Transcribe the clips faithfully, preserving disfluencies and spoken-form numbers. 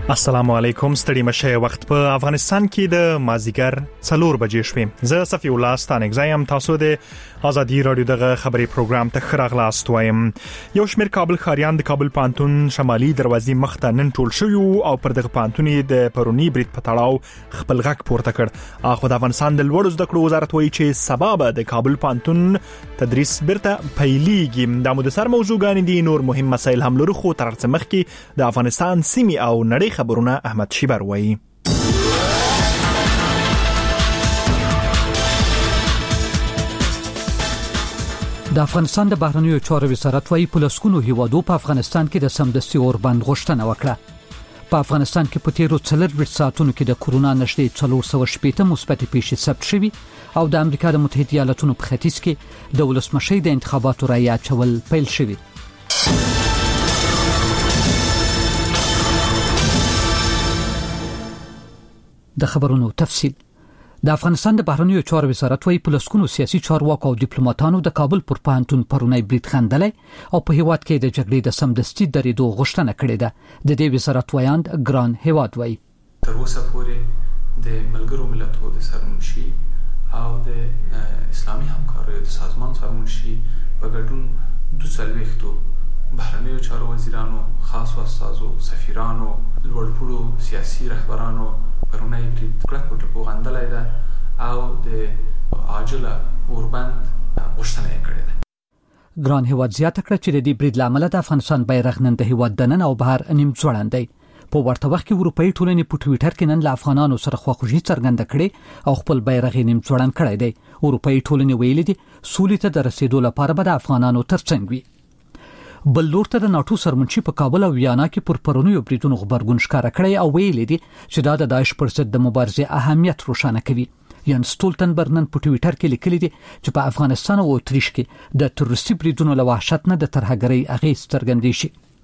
السلام علیکم. ستړي مشه وخت په افغانستان کې د مازیګر څلور بجې شوې. زه صفی الله ستانک زایم. تاسو د ازادي رادیو دغه خبري پروګرام ته خراغلاست وایم. یو شمېر کابل خاریان د کابل پانتون شمالي دروازې مخته نن ټول شوی او پر دغه پانتون د پرونی برید پټاړاو خپل غږ پورته کړ. اخو د افغانستان د لوړو زده کړو وزارت وایي چې سبب د کابل پانتون تدریس برته پیلېږي. د مو د سر موضوعګان دي نور مهم مسایل هم لرو، خو تر څه مخکې د افغانستان سیمې او نړۍ خبرونه احمد شیبر وایي. د افغانستان د بهرنیو چارو وزارت وايي په لسګونو هیوادو په افغانستان کې د سمدستي اوربند غوښتنه وکړه. په افغانستان کې په تیرو څلور ساعتونو کې د کورونا نشټې څلور سوه شپږ مثبت پیښې ثبت شوې او د امریکا د متحده ایالاتونو په ختیځ کې د ولسمشۍ د انتخاباتو رایې اچول پیل شوې. د خبرونو تفصیل. د افغانستان د بهرنیو چارو وزارت وايي په لسګونو سیاسي چارواکو او ډیپلوماټانو د کابل پر پانتون پرونی برید خندلای او په هیواد کې د جګړې د سمدستي درېدو غوښتنه کړې ده. د دې وزارت وایاند ګران هیواد وايي تر اوسه پورې د ملګرو ملتونو د سرمنشي او د اسلامي همکاریو د سازمان سرمنشي په ګډون دوه څلوېښتو بهرنیو چارو وزیرانو، خاص استازو، سفیرانو، لوړپوړو سیاسي رهبرانو پرونی برید کلک ټکو غندلای ده او د عاجله اوربند غوښتنه یې کړې ده. ګران هیواد زیاته کړه چې د دې برید لامل د افغانستان بیرغ نن د هیواد دنن او بهر نیم ځوړند دی. په ورته وخت کې اروپאי ټولنې په ټوئیټر کې نن له افغانانو سره خواخوږي څرګنده کړې او خپل بیرغ نیم ځوړند کړی دی. اروپאי ټولنې ویلي دي سولې ته د رسیدو لپاره به د افغانانو ترڅنګ وي. بل لور ته د ناتو سرمنشي په کابل او ویانا کې پر پرونیو بریدونو خبرګون ښکارا کړی او ویلي دي چې دا د داعش پر ضد د مبارزې اهمیت روښانه کوي. یان سټولټنبرګ نن په ټوئیټر کې لیکلي دي چې په افغانستان او اتریش کې د تروریستي بریدونو له وحشت نه د ترهګرۍ اغېز څرګندې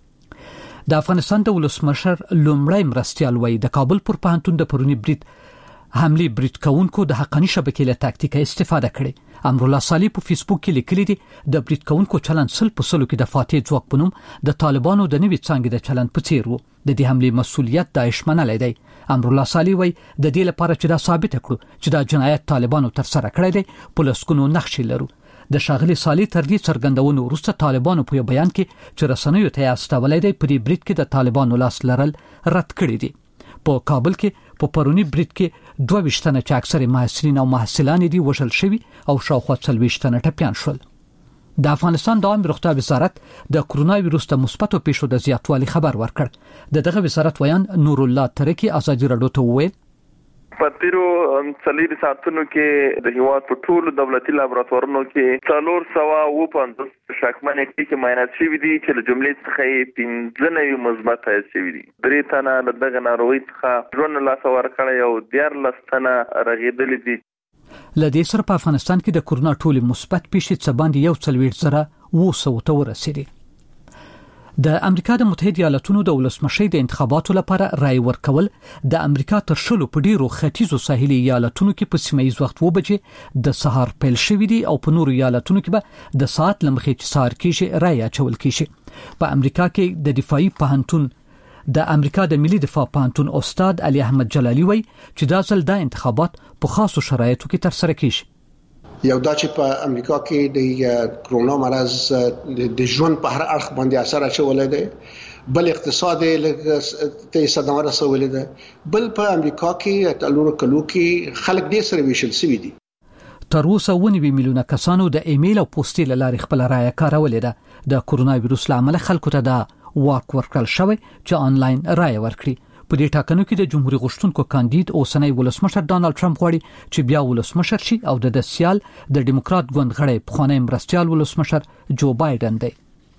شي. د افغانستان د ولسمشر لومړی مرستیال وایي د کابل پر پانتون د پرونی برید حمله برید کونکو د حقانی شبکې له تاکتیکه استفاده کړې. امرالله صالح په فیسبوک کې لیکلي دي د برید کونکو چلن سل په سلو کې د فاتح ځواک په نوم د طالبانو د نوي څنګه د چلن په څیر وو. د دې حمله مسؤلیت داعش منلای دی. امرالله صالح وایي د دې لپاره چې دا ثابت کړو چې دا جنایت طالبانو تر سره کړی دی په لسګونو نقشې لرو. د شاغلي صالح تر دې څرګندونو وروسته طالبانو په بیان کې چې رسنیو ته استولای دی په دې برید کې د طالبانو لاس لرل رد کړی دي. په کابل کې په پرونی برید کې دوه وشتنه چې اکثره محصلین او محصلان دي وژل شوي او شاوخوا څلور وشتنه ټپيان شول. د افغانستان د عامه روغتیا وزارت د کرونا وایروس د مثبتو پیښو د زیاتوالي خبر ورکړ. د دغه وزارت ویان نور الله ترکی ازادي رادیو ته وویل په تیرو څلور ساعتونو کې د هیواد په ټولو دولتي لابراتوارونو کې څلور سوه اووه پنځوس شکمنې کې معاینات شوي دي چې له جملې څخه یې پنځه نوي مثبت شوي دي. درې تنه له دغه ناروغۍ څخه ژوند له لاسه ورکړی او دیارلس تنه رغېدلي دي. له دې سره په افغانستان کې د کورونا ټولې مثبت پیښې څه باندې یو څلوېښت زره اوه سوه ته ورسېدې. د امریکا د متحده ایالاتونو د ولسمشۍ د انتخاباتو لپاره رای ورکول د امریکا تر شلو په ډیرو ختیځو ساحلي ایالتونو کې په سیمایي وخت و بجې د سهار پیل شوې دي او په نورو ایالتونو کې به د ساعت لمخې چې سهار کې رای اچول کیږي. په امریکا کې د دفاعي پوهنتون د امریکا د ملي دفاع پوهنتون استاد علي احمد جلالي وایي چې دا ځل د انتخابات په خاصو شرایطو کې تر سره کیږي. یو دا چې په امریکا کې د کرونا مرض د ژوند په هر اړخ باندې اثر اچولی دی، بل اقتصاد ته صدمه رسولی ده، بل په امریکا کې تلورو کلو کې خلک ډېر سره ویشل شوي دي. تر اوسه اووه نوي میلیونه کسانو د ایمیل او پوسټي له لارې خپل رایه کارولې ده. د کرونا وایروس له امله خلکو ته دا واک ورکړل شوی چې آنلاین رایه ورکړي. په دې ټاکنو کې د جمهوریت غوښتونکو کاندید اوسنی ولسمشر ډانلډ ټرمپ غواړي چې بیا ولسمشر شي او د سیال د ډیموکرات ګوند غړی پخوانی مرستیال ولسمشر جو بایدن دی.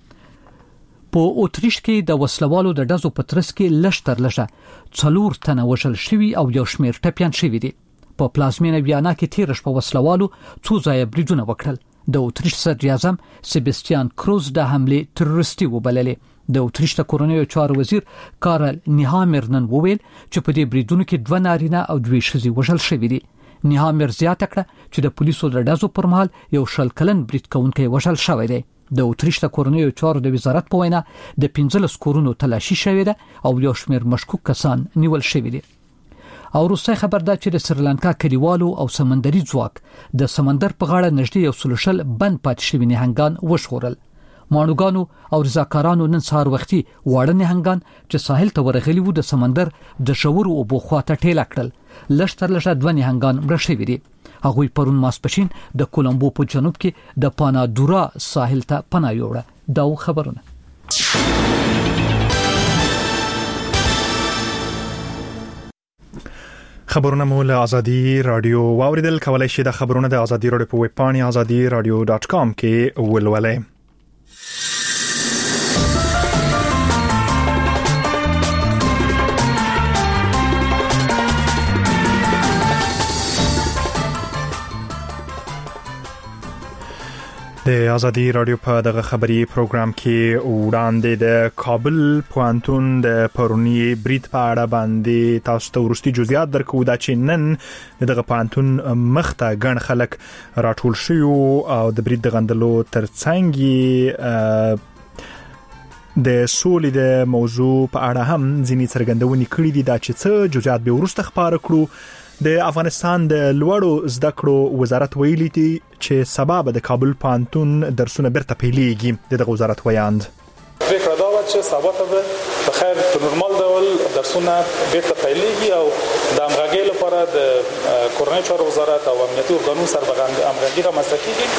په اتریش کې د وسلوالو د ډزو په ترڅ کې لږ تر لږه څلور تنه وژل شوي او یو شمېر ټپیان شوي دي. په پلازمینه ویانا کې تیر شپه وسلوالو څو ځایه بریدونه وکړل. د اتریش صدر اعظم سیباستیان کروز د حمله تروریستي وبللې. د اتریش د کورونیو چارو وزیر کارل نیهامر نن وویل چې په دې بریدونو کې دوه نارینه او دوه ښځې وژل شوي دي. نیهامر زیاته کړه چې د پولیسو د ډزو پر مهال یو شل کلن برید کوونکی وژل شوی دی. د اتریش د کورنیو چارو د وزارت په وینا د پنځلس کورونو تلاشي شوې ده او یو شمېر مشکوک کسان نیول شوي دي. او روسي خبر ده چې د سریلانکا کلیوالو او سمندري ځواک د سمندر په غاړه نږدې یو سلوشل بند پاتې شوي نهنګان وشغورل. مانوګانو او رضاکارانو نن سهار وختي واړه نهنګان چې ساحل ته ورغلي وو د سمندر د شور او بوخواته ټیله کړل. لشتر لشه دوه نهنګان مړه شوي دي. هغوی پرون ماسپښین د کولمبو په جنوب کې د پانادورا ساحل ته پناه یوړه. دا خبرونه خبرونه مو له ازادي رادیو واوریدل. کولای شئ د خبرونه د ازادي رادیو په ویب پاڼه ازادي رادیو ډاټ کام کې ولولئ. د ازادي رادیو په دغه خبري پروګرام کې وړاندې د کابل پوهنتون د پرونی بریټ په اړه باندې تاسو ته ورستي جزئیات درکو دا چې نن دغه پوهنتون مخته ګڼ خلک راټول شي او د بریټ د غندلو ترڅنګ د سولې د موضوع په اړه هم ځینې څرګندونې کړې دي دا چې څه جزئیات به ورسته خبره کړو. د افغانستان د لوړو زده کړو وزارت ویلي دی چې سبب د کابل پوهنتون درسونه برته پیلېږي. د وزارت ویاند فکر دا و چې سبا ته به خیر په نورمال ډول درسونه برته پیلېږي او د امغاګي لپاره د کورنۍ چارو وزارت او امنیتي ارګانونو سره به امغاګي رامنځته کیږي.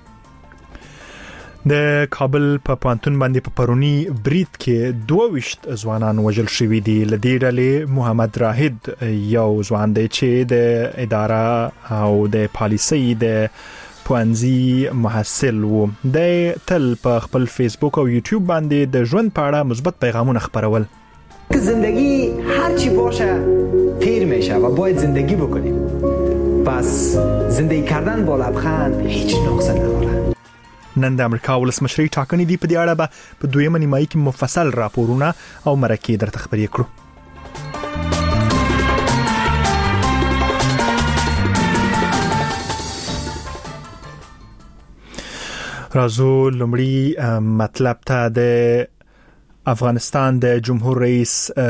د کابل په پوهنتون باندې په پرونی بریټ کې دوه وشت ځوانان وژل شوي دي. لدې ډلې محمد راهد یو ځوان دی چې د اداره او د پالیسي د پوهنځي محصل وو. د تل په خپل فیسبوک او یوټیوب باندې د ژوند په اړه مثبت پیغامونه خپرول. زندگی هر چی باشه پیر میشه و باید زندگی بکنیم. پس زندگی کردن با لبخند هیچ نقص نداره. نن د امریکا ولسمشري ټاکنې دی په دې اړه به په دویمه نیمایي کې مفصل راپورونه او مرکې درته خبرې کړو. راځو لومړی مطلب ته. د افغانستان د جمهور رئیس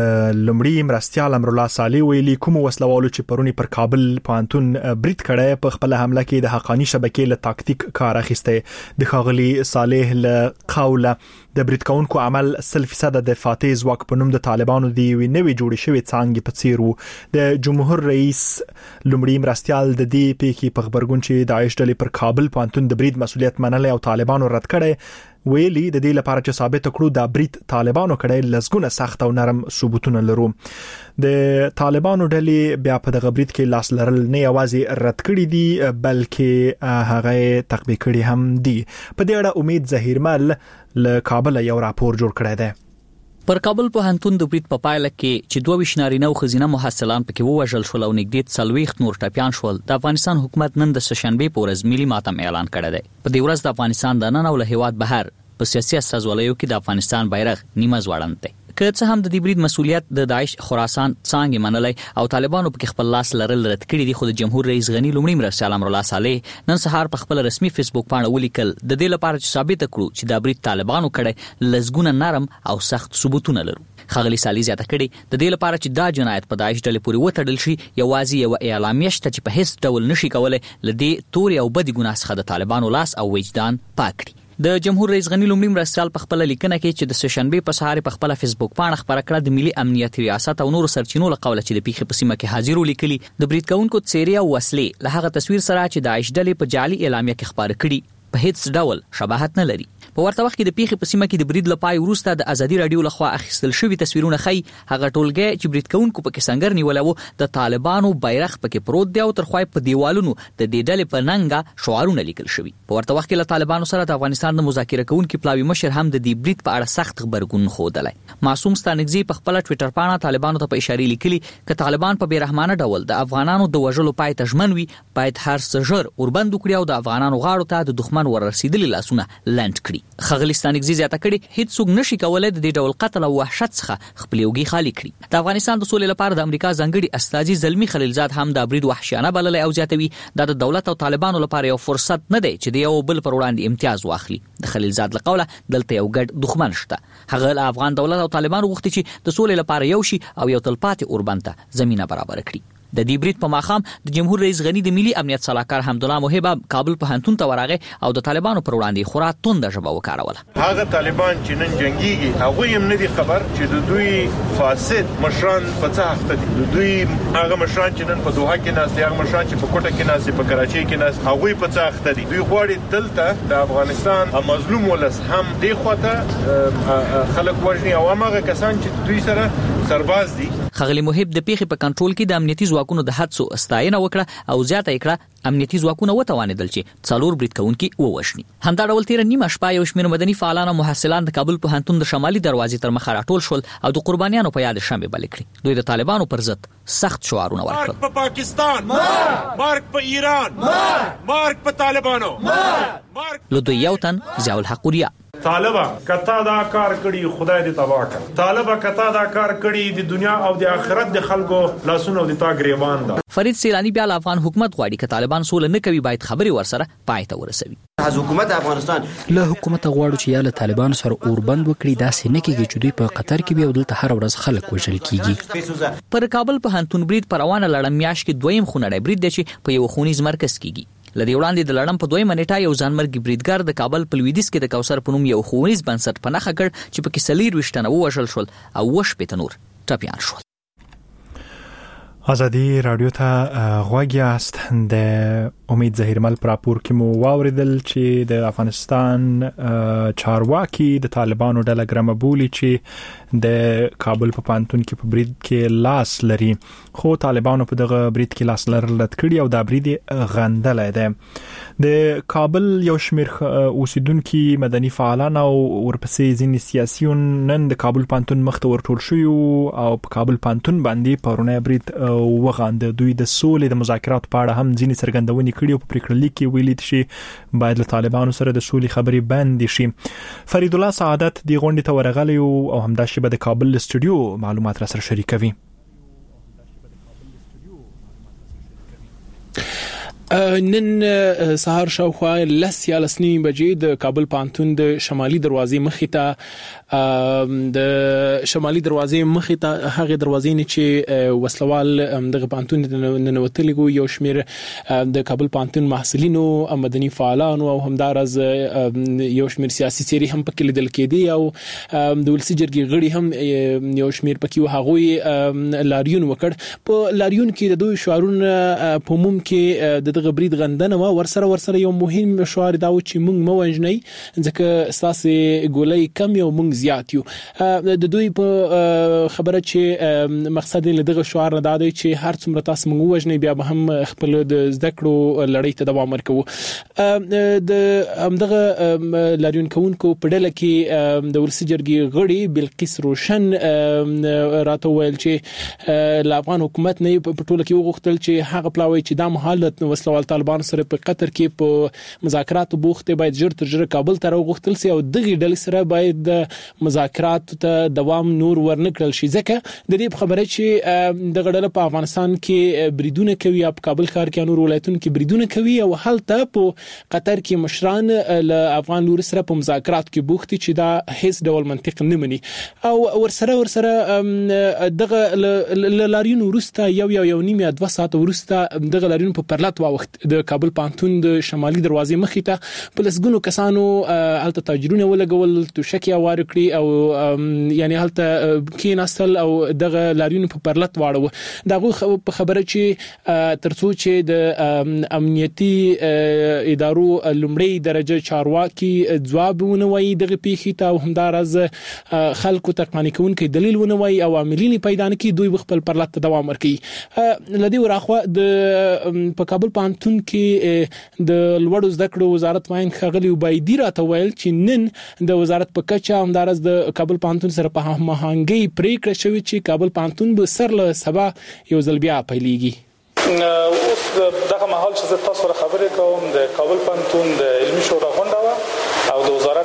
لومړی مرستیال امرالله صالح ویلي کوم وسلوالو چې پرونی پر کابل پوهنتون بریټ کړه په خپل حمله کې د حقانی شبکې له تاکتیک کار اخیسته. د خاغلی صالح له قوله د بریټ کونکو عمل سل فیصد د فاتح ځواک په نوم د طالبانو دی وی نوې جوړې شوې څنګه په څیر وو. د جمهور رئیس لومړی مرستیال د دې پیکي په خبرګون چې داعش ډلې پر کابل پوهنتون د بریټ مسولیت منل او طالبانو رد کړي ویلي د دې لپاره چې ثابت کړو د بریټ طالبانو کړي لزګونه سخت او نرم ثبوتونه لرو. د طالبانو ډلې بیا په دغه بریټ کې لاس لرل نه یوازې رد کړي دي بلکې هغه تطبیق کړي هم دي. په دې اړه امید ظهیرمل له کابل یو راپور جوړ کړی دی. پر کابل پوهنتون د بریټ په پایله کې چې دوه وشنارینه او خزینه محصلان پکې ووژل شول او نږدې څلوېښت نور ټپیان شول. د افغانستان حکومت نن د سهشنبه په ورځ ملي ماتم اعلان کړی دی. په دې ورځ د افغانستان د نن او له هیواد بهر په سیاسي استازولیو کې د افغانستان بیرغ نیمه ځوړند دی. که څه هم د دې بریډ مسولیت د داعش خراسان څنګه منلای او طالبانو په خپل لاس لرل رد کړی دي، خو د جمهور رئیس غنی لومړی مرستیال امرالله صالح نن سهار په خپل رسمي فیسبوک باندې ولیکل د دې لپاره چې ثابت کړو چې د بریډ طالبانو کړي لزګونه نرم او سخت ثبوتونه لرو. خغلی صالح زیاته کړي د دې لپاره چې دا جنایت په داعش ډلې پورې وتړل شي یوازې یو اعلامیه شته چې په هیڅ ډول نشي کولای لدې توري او بدی ګناه څخه د طالبانو لاس او وجدان پاک کړي. د جمهور رئیس غنی لومړی مرستیال په خپل لیکنه کې چې د سهشنبه په سهار په خپل فیسبوک باندې خبره کړه د ملي امنیت ریاست او نور سرچینو له قوله چې د پیښې په سیمه کې حاضر ولیکلي د بریټ کونکو څیرې او وسلې له هغه تصویر سره چې داعش ډلې په جعلي اعلامیه کې خبره کړي په هیڅ ډول شباهت نه لري. په ورته وخت کې د پیښې په سیمه کې د بریډ لپاره وروسته د ازادي رادیو لخوا اخیستل شوی تصویرونه خي هغه ټولګي چې بریډ کونکو پکې څنګه نیولو د طالبانو بیرغ پکې پروت دی او ترخوای په دیوالونو د دې ډلې په ننګه شعارونه لیکل شوی. په ورته وخت کې له طالبانو سره د افغانستان د مذاکره کوونکو پلاوی مشر هم د دې بریډ په اړه سخت خبرګون خوده. معصوم ستانګزي په خپل ټوئیټر باندې طالبانو ته په اشاره لیکلي ک طالبان په بیرحمانه ډول د افغانانو د وژلو پای ته ژمن وي باید هر څه ژر اوربند کړي او د افغانانو غاړو ته د دښمن ور رسیدلي لاسونه لند کړي. کړي. ښاغلي ستانکزي زیاته کړي هیڅوک نشي کولای د دې ډول قتل او وحشت څخه خپل یوګي خالی کړي. د افغانستان د سولې لپاره د امریکا ځانګړي استازي زلمی خلیلزاد هم د برید وحشیانه بللی او زیاتوي دا د دولت او طالبانو لپاره یو فرصت نه دی چې د یو بل پر وړاندې امتیاز واخلي. د خلیلزاد له قوله دلته یو ګډ دښمن شته. هغه له افغان دولت او طالبانو غوښتي چې د سولې لپاره یو شي او یو تلپاتې اوربند ته زمينه برابر کړي. د دې برید په ماخام د جمهور رئیس غنی د ملي امنیت صلاحکار حمدالله محب کابل پوهنتون ته ورغه او د طالبانو پر وړاندې خورا توند ژبه وکاروله. هغه طالبان چې نن جنگيږي هغه هم نه دي خبر چې د دوی فاسد مشران په څه حق دي. د دوی هغه مشران چې نن په دوحه کې ناس دي، هغه مشران چې په کوټه کې ناس دي، په کراچۍ کې ناس، هغه په څه حق دي. دوی غواړي دلته د افغانستان مظلوم ولس هم دی خواته خلک وژني او هغه کسان چې دوی سره سرباز دي. ښاغلي محب د پیښې په کنټرول کې د امنیتي ځواکونو د هڅو ستاینه وکړه او زیاته کړه امنیتي ځواکونه وتوانېدل چې څلور برید کوونکي ووژني. همدا ډول تیر نیمه شپه یو شمېر مدني فعالان او محصلان د کابل پوهنتون د شمالي دروازې تر مخه راټول شول او د قربانیانو په یاد شنبه بل کړی. دوی د طالبانو پر ضد سخت شعارونه ورکړل. مارک په پاکستان، مارک په ایران، مارک په طالبانو. له دوی یو تن ضیاء الحق وریا طالبہ کتا دا کار کړي خدای دې تباہ کړ. طالبہ کتا دا کار کړي د دنیا او د آخرت د خلکو لاسونو د تا گریبان دا. فرید سیلانی بیا افغان حکومت غواړي چې طالبان سول نه کوي باید خبري ورسره پای ته ورسوي. از حکومت افغانستان له حکومت غواړو چې یا له طالبان سره اوربند وکړي دا سینه کېږي چې دوی په قطر کې بیا دلته هر ورځ خلک وژل کیږي. پر کابل پوهنتون برید پر روانه لړم میاش کې دویم خونړی برید دی چې په یو خونیز مرکز کېږي. لدی وړاندې د لړم په دویمه نیټه یو ځانمرګي بریدګر د کابل په لویدیځ کې د کوثر په نوم یو ښوونیز بنسټ په نښه کړ چې پکې څلور ویشت تنه ووژل شول او اووه شپېته نور ټپیان شول. ازادي رادیو ته غوږ یاست. د امید ظهیرمل پر راپور کې مو واوریدل چې د افغانستان چارواکي د طالبانو ډله ګرامه بولی چې د کابل په پانتون کې په برید کې لاس لري، خو طالبانو په دغه برید کې لاس لرلت کړي او دا برید غندلې ده. د کابل یو شمېر اوسیدونکو مدني فعالان او ورپسې ځینې سیاسيون نن د کابل پانتون مخ ته ورټول شوي او په کابل پانتون باندې پرونه برید وغانده. دوی د سولې د مذاکرات په اړه هم ځینې څرګندونې کړي او په پریکړه لیک کې ویلي چې باید له طالبانو سره د سولې خبرې بند شي. فرید الله سعادت دی غونډې ته ورغلی او همدا شی به د کابل استودیو معلومات را سره شریکوي. نن سهار شاوخوا لس یا لس نیمې بجې د کابل پانتون د شمالي دروازې مخې ته د شمالي دروازې مخې ته هغه دروازې نه چې وسلوال دغه پانتون ننوتلي وو یو شمېر د کابل پانتون محصلینو مدني فعالانو او همدارز یو شمېر سیاسي څیرې هم پکې لیدل کېدي او د ولسي جرګې غړي هم یو شمېر پکې و. هغوی لاریون وکړ. په لاریون کې د دوی شعارونه په عموم کې د دغه برید غندنه و. ورسره ورسره یو مهم شعار دا و چې موږ مو وژنئ ځکه ستاسو ګولۍ کم یو موږ زیات یو. د دوی په خبره چې مقصد له دغه شعار نه دا دی چې هر څومره تاسو موږ وژنئ بیا به هم خپل د زده کړو لړۍ ته دوام ورکوو. د همدغه لاریون کوونکو په ډله کې د ولسي جرګې غړي بلقیس روشن راته ویل چې له افغان حکومت نه په ټوله کې وغوښتل چې هغه پلاوی چې دا مهال د وسلوال طالبان سره په قطر کې په مذاکراتو بوخته باید ژر تر ژره کابل ته راغوښتل سي او دغه ډلې سره باید د مذاکراتو ته دوام نور ورنکړل شي ځکه د دې خبره چې دغه ډله په افغانستان کې بریدونه کوي او په کابل ښار کې نور ولایتونو کې بریدونه کوي او هلته په قطر کې مشران له افغان لور سره په مذاکراتو کې بوختي چې دا هیڅ ډول منطق نه مني او ورسره ورسره دغه لاریون ورسته یو یو یو نیمه دوه ساعت ورسته دغه لاریون په پرلط وخت د کابل پانتون د شمالي دروازې مخې ته په لسګونو کسانو هلته تاجرونه ولګول توشکې وار کړی او یعنی هلته کې نسل او دغه لاریون په پرلط واړو. دغه په خبره چې ترڅو چې د امنیتي ادارو لومړی درجه چارواکي ځواب ونوي دغه پیښې ته او همدارز خلکو ته قانع کوونکی دلیل ونوي او عاملین پیدا نه کی دوی خپل پرلط دوام ورکړي. لدی وراخوا د په کابل پانتون کې د لوړو زده کړو وزارت واین خغلی وبایدی راته ویل چې نن د وزارت په کچه همدارز د کابل پانتون سره په هماهنګي پریکړه شوې چې کابل پانتون به سر له سبا یو ځل بیا پیلېږي. اوس دغه مهال چې تاسو سره خبرې کوم د کابل پانتون د علمي شورا غونډه او د وزارت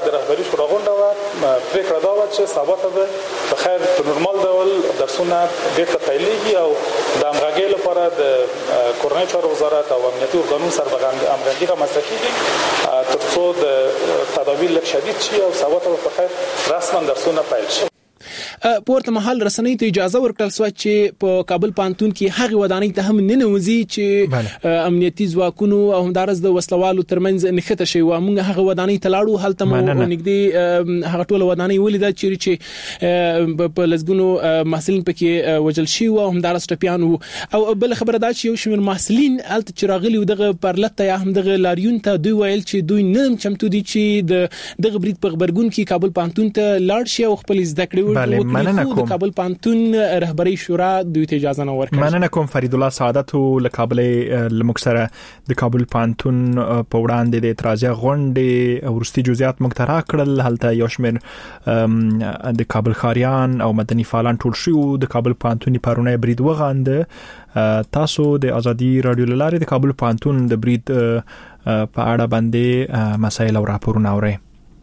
د رهبري شورا غونډه وه، پرېکړه دا وه چې سبا ته به په خیر په نورمال ډول درسونه بېرته پیلېږي او د همغږۍ لپاره د کورنۍ چارو وزارت او امنیتي ارګانونو سره به همغږي رامنځته کېږي تر څو د تدابیر لږ شدید شي او سبا ته به په خیر رسما درسونه پیل شي. پورته محل رسنۍ ته اجازه ورکړل سو چې په کابل پانتون کې هغه ودانۍ ته هم نه نوځي چې امنیتي ځواکونو او همدارس د وسلوالو ترمنځ نښته شي و. موږ هغه ودانۍ ته لاړو، هلته مو نږدې هغه ټول ودانۍ ولیده چې په لزګونو محصلین پکې وجل شي او همدارس ټپیان وو. او بل خبره دا چې یو شمېر محصلین هلته چې راغلي دغه پرلط یا هم دغه لاریون ته دوی ویل چې دوی نه چمتو دي چې د دغه برید په خبرګون کې کابل پانتون ته لاړ شي او خپل زده کړې وکړي. مننه کوم کابل پانتون رهبری شورا دوی ته اجازه نه ورکړه. مننه کوم فرید الله سعادت له کابل لمکسره د کابل پانتون په وړاندې د اعتراضي غونډې ورستي جزئیات مقترح کړل. هلته یو شمېر د کابل خاریان او مدني فعالان ټول شو د کابل پانتون پرونه برید وغاند. تاسو د ازادي رادیو لاره د کابل پانتون د برید په اړه باندې مسایل او راپورونه اورئ.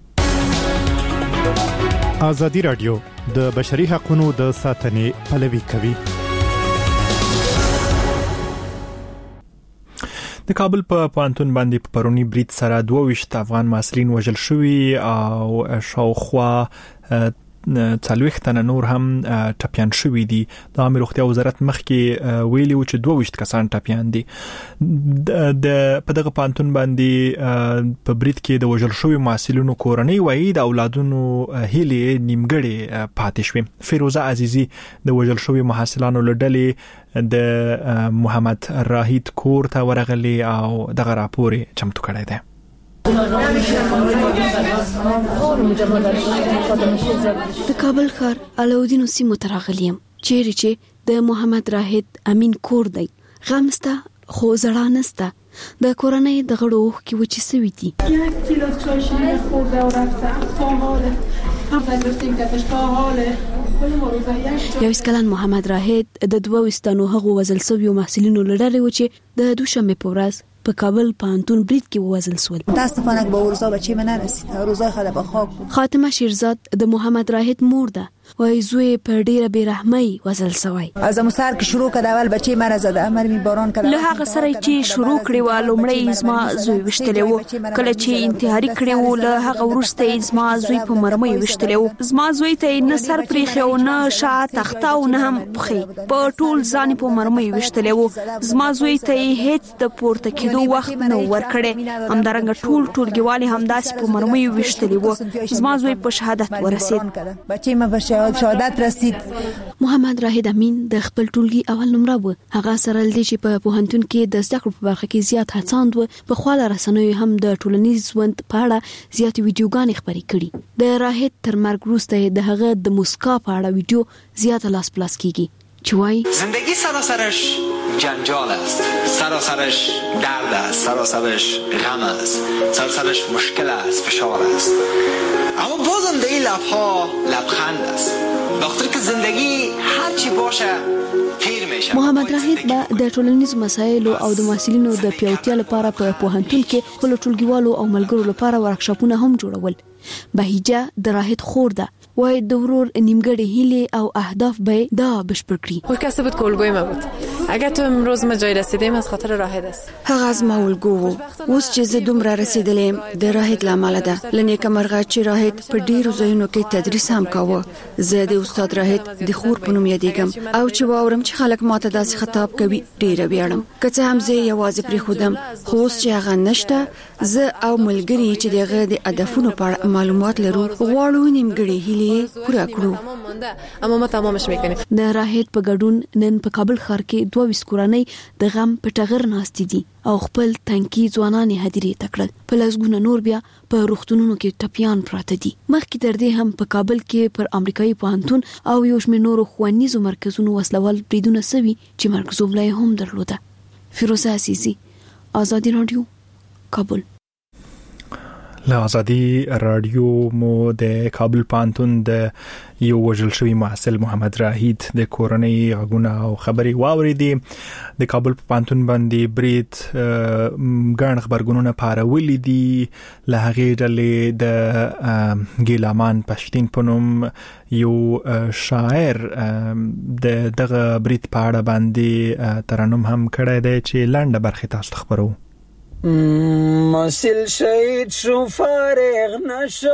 ازادي رادیو د بشري حقوقو د ساتنې پلوي کوي. د کابل په پانتون باندې په پرونی برید سره دوه ویشت افغان محصلین وژل شوي او شاوخوا څلوېښت تنه نور هم ټپیان شوي دي. د عامه روغتیا وزارت مخکې ویلي و چې دوه ویشت کسان ټپیان دي. د په دغه پانتون باندې په برید کې د وژل شوي محصلینو کورنۍ وایي د اولادونو هیلې نیمګړې پاتې شوې. فیروزه عزیزی د وژل شوي محصلانو له ډلې د محمد راهید کور ته ورغلی او دغه راپور چمتو کړی دی. د کابل ښار علاودین سیمو ته راغلیم چیرې چې د محمد راهید امین کور دی. غم سته خو زړه نسته. د کورنۍ د غړو کې وچې سوي دي. یک کیلو چای شیرین خورده و رفته تا حاله هم نگفتیم کتش تا حاله. یو اسکلان محمد راهید د دوه وستانو هغو وزل سویو محصلینو لړلې و چې د دوشنبه په ورځ په کابل پانتون برید کې وزل سول. متاسفانه به روزا بچی من نرسید. روزای خدا به خواب بود. خاتمه شیرزاد د محمد راهید مور ده. وای زوی په ډیره بیرحمۍ وزل سوی. از مسار کې شروع کړه اول بچی مر زده امر می باران کړه. له هغه سره چې شروع کړی و لومړی ازما زوی وشتلې و. کله چې انتحاري کړی و له هغه ورسته ازما زوی په مرمۍ وشتلې و. ازما زوی ته نه سر پریخي او نه شا تخته او نه هم پخي په ټول ځان په مرمۍ وشتلې و. ازما زوی ته هیڅ د پورته کېدو وخت نه ورکړي. همدارنګه ټول ټولګیوالي همداسې په مرمۍ وشتلې و. ازما زوی په شهادت ورسید. بچی ما په شهادت رسید. محمد راهید امین د خپل ټولګي اول نمره و. هغه سره لدی چې په پوهنتون کې د زده کړو په برخه کې زیات هڅاند و. په خواله رسنیو هم د ټولنیز ژوند په اړه زیات ویډیوګانې خبرې کړي. د راهید تر مرګ وروسته د هغه د مسکا په اړه ویډیو زیات لاس پلاس کیږي. چوای زندگی سراسرش جنجال است، سراسرش درد است، سراسرش غم است، سراسرش مشکل است، فشار است، اما بازم در این لبها لبخند است. بخاطر که زندگی هر چی باشه تیر میشه. محمد راهید با د ټولنیز مسایلو او د محصلینو د پیاوړتیا لپاره په پوهنتون کې خپل ټولګیوالو او ملګرو لپاره ورکشاپونه هم جوړول. بهیجه د راهید خور ده. وای د ورور نیمګړې هیلې او اهداف به دا بشپړ کړي. او کسی بود که الگوی ما بود. اگر تو امروز ما جای رسیدیم از خاطر راهید است. هغه از ما الگو وو. اوس چې زه دومره رسیدلم د راهید لامل ده. لنې کمرغه چې راهید په ډیرو ځایونو کې تدریس هم کاوه. زه د استاد راهید د خور په نوم یادېږم او چې واورم چې خلک ماته داسې خطاب کوي ډیره ویاړم. که څه هم زه یوازې پرې خودم خو اوس چې هغه نشته زه او ملګری چې دغه د هدفونو په اړه معلومات لرو غواړو نیمګړې هیلې پوره کړو. اما ما تمامش میکنیم. د راهید په ګډون نن په کابل ښار کې دوه ویس کورنۍ د غم په ټغر ناستې دي او خپل تنکي ځوانان هدیرې تکړل. په لاسګونه نور بیا په روغتونونو کې ټپیان پراته دي. مخکې تر دې هم په کابل کې پر امریکایي پوهنتون او یو شمېر نورو ښوونیزو مرکزونو وسلوال بریدونه سوي چې مرګ زومله هم درلوده. فیروزه عزیزی، ازادي رادیو، کابل. له ازادي رادیو مو د کابل پانتون د یو وژل شوی محصل محمد راهید د کورنۍ غږونه او خبري واوریدي د کابل په پانتون باندې برید ګڼ خبرګونونه پارولې دي له هغې ډلې د ګیلامان پښتين په نوم یو شاعر د دغه برید په اړه باندې ترنم هم کړی دی چې لنډه برخه تاسو خبرو. مسل شهید شو فارغ نشو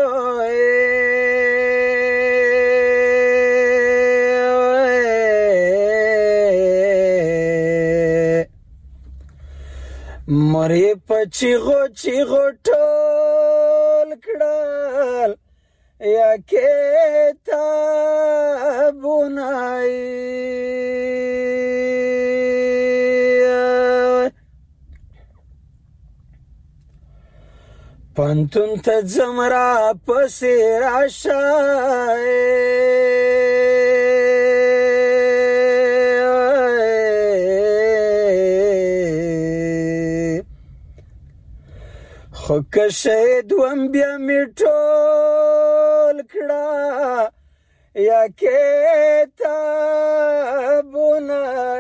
مری پچی غو چی غو ټول کړل یا کتابونای پانتون ته زمرا پسې راشای خو که شهید وم بیا می ټول کړه یا کتابونه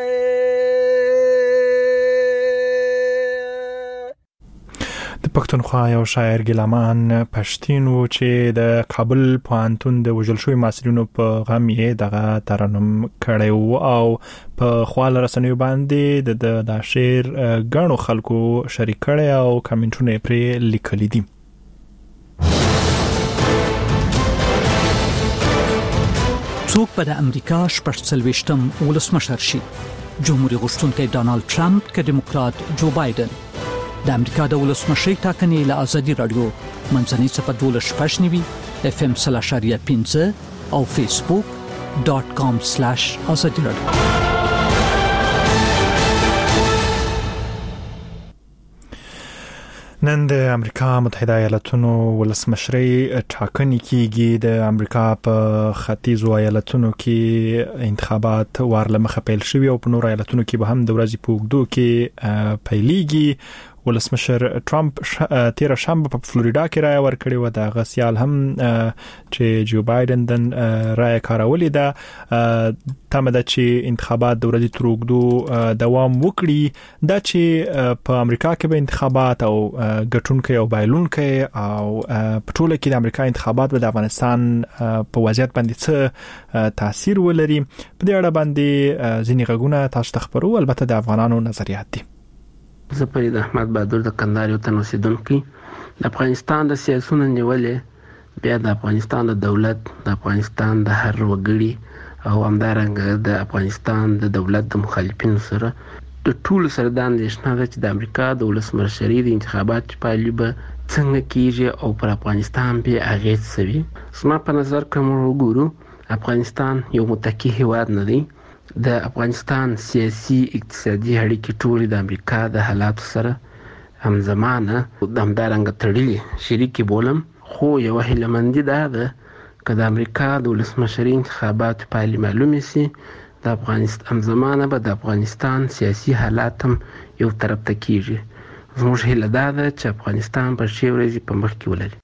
پښتونخوا یو شاعر ګیلامان پښتين و چې د کابل پوهنتون د وژل شوی محصلینو په غم یې دغه ترنم کړی و او په خواله رسنیو باندې د د شعر غنو خلکو شریک کړي او کمنټونه پرې لیکلي دي. څوک په د امریکا شپږ ولسمشر شي؟ جمهوریت غوښتونکی ډانالډ ټرمپ که دیموکرات جو بایدن؟ د امریکا د ولسمشۍ ټاکنې له ازادي رادیو منځنۍ صفحه دولس شپږ نوي اف ام سلاشاریه پنځه او فیسبوک ډاټ کام سلاش ازادي رادیو. نن د امریکا متحده ایالاتونو ولسمشرۍ ټاکنې کیږي. د امریکا په ختیځو ایالاتونو کې انتخابات وارلمخه پیل شوي او په نور ایالاتونو کې به هم د ورځې په اوږدو کې پیلېږي. ولسمشر ټرمپ تیر شنبه په فلوریدا کې رائے ورکړې و. د غسیال هم چې جو بایدن د رائے کارولې ده تمه ده چې انتخابات د ورځې تر اوږدو دوام وکړي. دا چې په امریکا کې به انتخابات او ګټونکي او بایلونکي او په ټوله کې د امریکا انتخابات به د افغانستان په وضعیت باندې څه تاثیر ولري په دې اړه باندې ځینې غږونه تاسو ته خبرو. البته د افغانانو نظریات دي. زه فرید احمد بهادر د کندهار یو تن اوسیدونکی. د افغانستان د سیاسونو نیولې بیا د افغانستان د دولت د افغانستان د هر وګړي او همدارنګه د افغانستان د دولت د مخالفینو سره د ټول سره د اندېښنه ده چې د امریکا د ولسمشرۍ د انتخابات پایلې به څنګه کیږي او پر افغانستان به اغیز کوي. زما په نظر کوم وګورو افغانستان یو متکی هیواد نه دی. د افغانستان سیاسي اقتصادي اړیکې ټول د امریکا د حالات سره همزمانه د همدارنګه تړلي شریکي بولم. خو یو هیلمندي ده ده که د امریکا د ولسمشرۍ انتخابات پایلې معلومې سي د افغانستان همزمانه به د افغانستان سیاسي حالات هم یو طرف ته کیږي. زموږ هیله ده چې افغانستان په ښې ورځې په مخ کې ولري.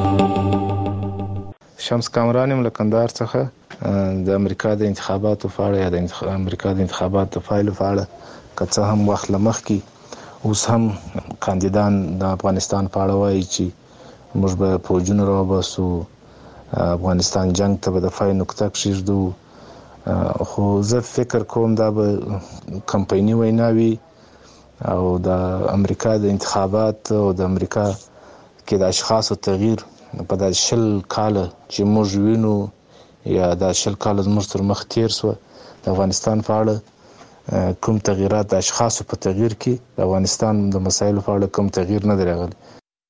شمس کامران یم له کندهار څخه. د امریکا د انتخاباتو په اړه یا د امریکا د انتخاباتو فایل په اړه که څه هم وخت لمخ کې اوس هم کاندیدان د افغانستان په اړه وایي چې موږ به فوجونه راوباسو، افغانستان جنگ ته به د فای نقطه کښېږدو. خو زه فکر کوم دا به کمپایني ویناوي او د امریکا د انتخابات او د امریکا کې د اشخاصو تغییر په د شل کاله چې موږ وینو یا د شل کاله زموږ تر مخ تیر سو د افغانستان په اړه کوم تغییرات د اشخاصو په تغییر کې د افغانستان د مسایلو په اړه کوم تغییر نه دی راغلی.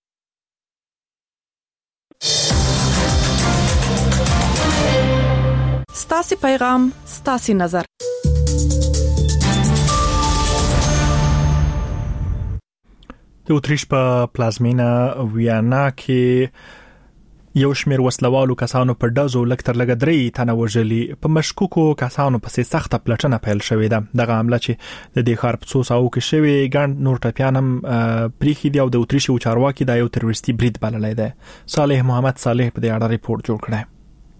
ستاسو پیغام ستاسو نظر. د اتریش په پلازمینا ویانا کې یو شمېر وسلوالو کسانو په ډزو لکتر لګ درې تنه وژلي. په مشکوکو کسانو پسې سخته پلټنه پیل شوې ده. دغه عمله چې د دې ښار په څو ساعو کې شوې ګڼ نور ټپیان هم پریښي دي او د اتریش یو چارواکي دا یو تروریستي برید بللی دی. صالح محمد صالح په دې اړه ریپورت جوړ کړی.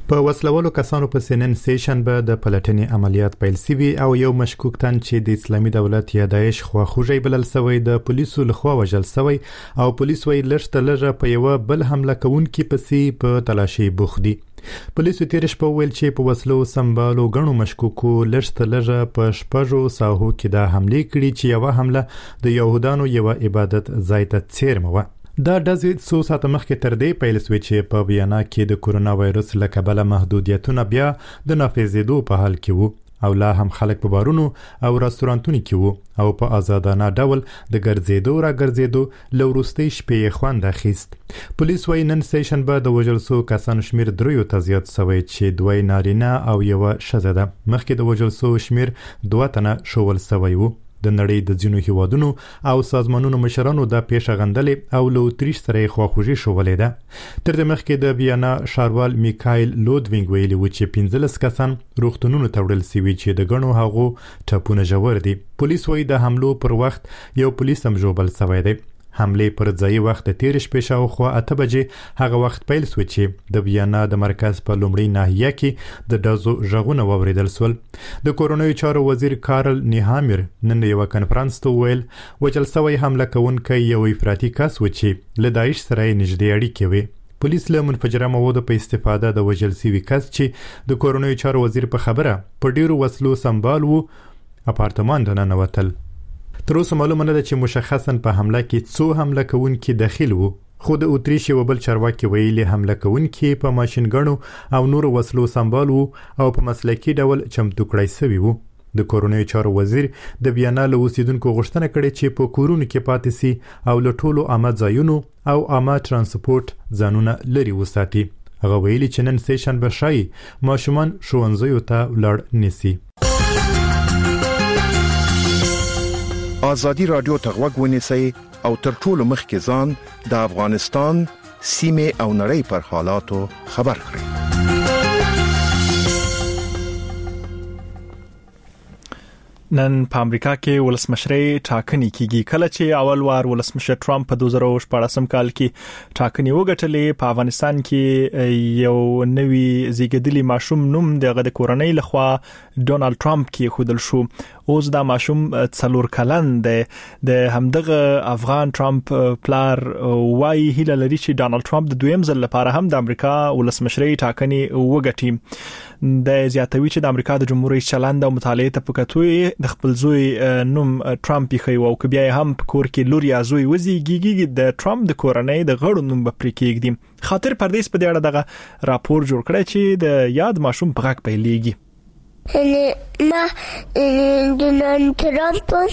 په وسلوالو کسانو په سنن سیشن به د پلټنې عملیات پیل شوي او یو مشکوک تن چې د اسلامي دولت یا داعش خواخوږی بلل شوی د پولیسو لخوا وژل شوی او پولیس وی لږ لږه په یو بل حمله کوونکي پسې په تلاشي بوخت دي. پولیسو تیر شپه ویل چې په وسلو سمبالو غنو مشکوکو لږ لږه په شپږو ساحو کې د حمله کړي چې یو حمله د يهودانو یو عبادت ځای ته څیرمه و. دا ډزې څو ساعته مخکې تر دې پیل شوې چې په ویانا کې د کورونا وایرس له کبله محدودیتونه بیا د نافذېدو په حال کې وو او لا هم خلک په بارونو او رستورانتونو کې وو او په آزادانه ډول د ګرځېدو را ګرځېدو له وروستۍ شپې خوند اخیست. پولیس وايي نن سیشن به د وژل شوو کسانو شمیر دریو ته زیات شوی چې دوی نارینه او یوه ښځه ده. مخکې د وژل شوو شمیر دوه تنه ښوول شوی وو. د نړۍ د ځینو هیوادونو او سازمانونو مشرانو د پیښه غندلې او له اتریش سره خواخوږي شولې ده. تر دې مخکې د ویانا ښاروال میکایل لودوینګ ویلي و چې پنځلس کسان روغتونونو ته وړل شوي چې د ګڼو هغو ټپونه ژور دي. پولیس وايي د حملو پر وخت یو پولیس هم ژوبل شوی دی. حمله پر ځای وخت تیر شپې شاوخوا اته بجې هغه وخت پیل شو چې د ویانا د مرکز په لومړی ناحیه کې د دازو ژغونه واوریدل شول. د کورونوي چارو وزیر کارل نیهامیر نن یو کنفرانس ته ویل وجل سوی حمله کوونکی یو افراطي کس و چې له داعش سره نږدې اړیکې وي. پولیس له منفجره موادو په استفاده د وجل سوي کس چې د کورونوي چارو وزیر په خبره په ډیرو وسلو سمبال وو اپارتمان ته ننوتل. تر اوسه معلومه نه ده چې مشخصا په حمله کې څو حمله کوونکي داخل وو، خو د اتریش یو بل چارواکي ویلي حمله کوونکي په ماشینګڼو او نورو وسلو سمبال وو او په مسلکي ډول چمتو کړای شوي وو. د کورونوي چارو وزیر د ویانا له اوسیدونکو غوښتنه کړې چې په کورونو کې پاتې سي او له ټولو عامه ځایونو او عامه ترانسپورت ځانونه لري وساتي. هغه ویلي چې نن سیشن به شای ماشومان ښوونځیو ته ولاړ نسی. آزادی رادیو ته غوږ ونیسئ او تر ټولو مخکې ځان د افغانستان سیمې او نړۍ پر حالاتو خبر کړئ. نن په امریکا کې ولسمشرۍ ټاکنې کیږي. کله چې اول وار ولسمشر ټرمپ په دوه زره شپږ کال کې ټاکنې وګټلې، په افغانستان کې یو نوی زیږیدلی ماشوم نوم د کورنۍ لخوا ډونالد ټرمپ کې خودل شو. اوس دا ماشوم څلور کلن دی. د همدغه افغان ټرمپ پلار وايي هیله لري چې ډونالد ټرمپ د دویم ځل لپاره هم د امریکا ولسمشرۍ ټاکنې وګټي. د زیاتوي چې د امریکا د جمهور رئیس چلند او مطالعه ته پکاتوي د خپل زوی نوم ټرمپ یې خو او کبیا هم په کور کې لور یا زوی وزيږي د ټرمپ د کورنۍ د غړو نوم به پرې کېږي. خاطر پردیس په دې اړه دغه راپور جوړ کړی چې د یاد ماشوم په غږ پیلېږي. ما ډونالد ټرمپ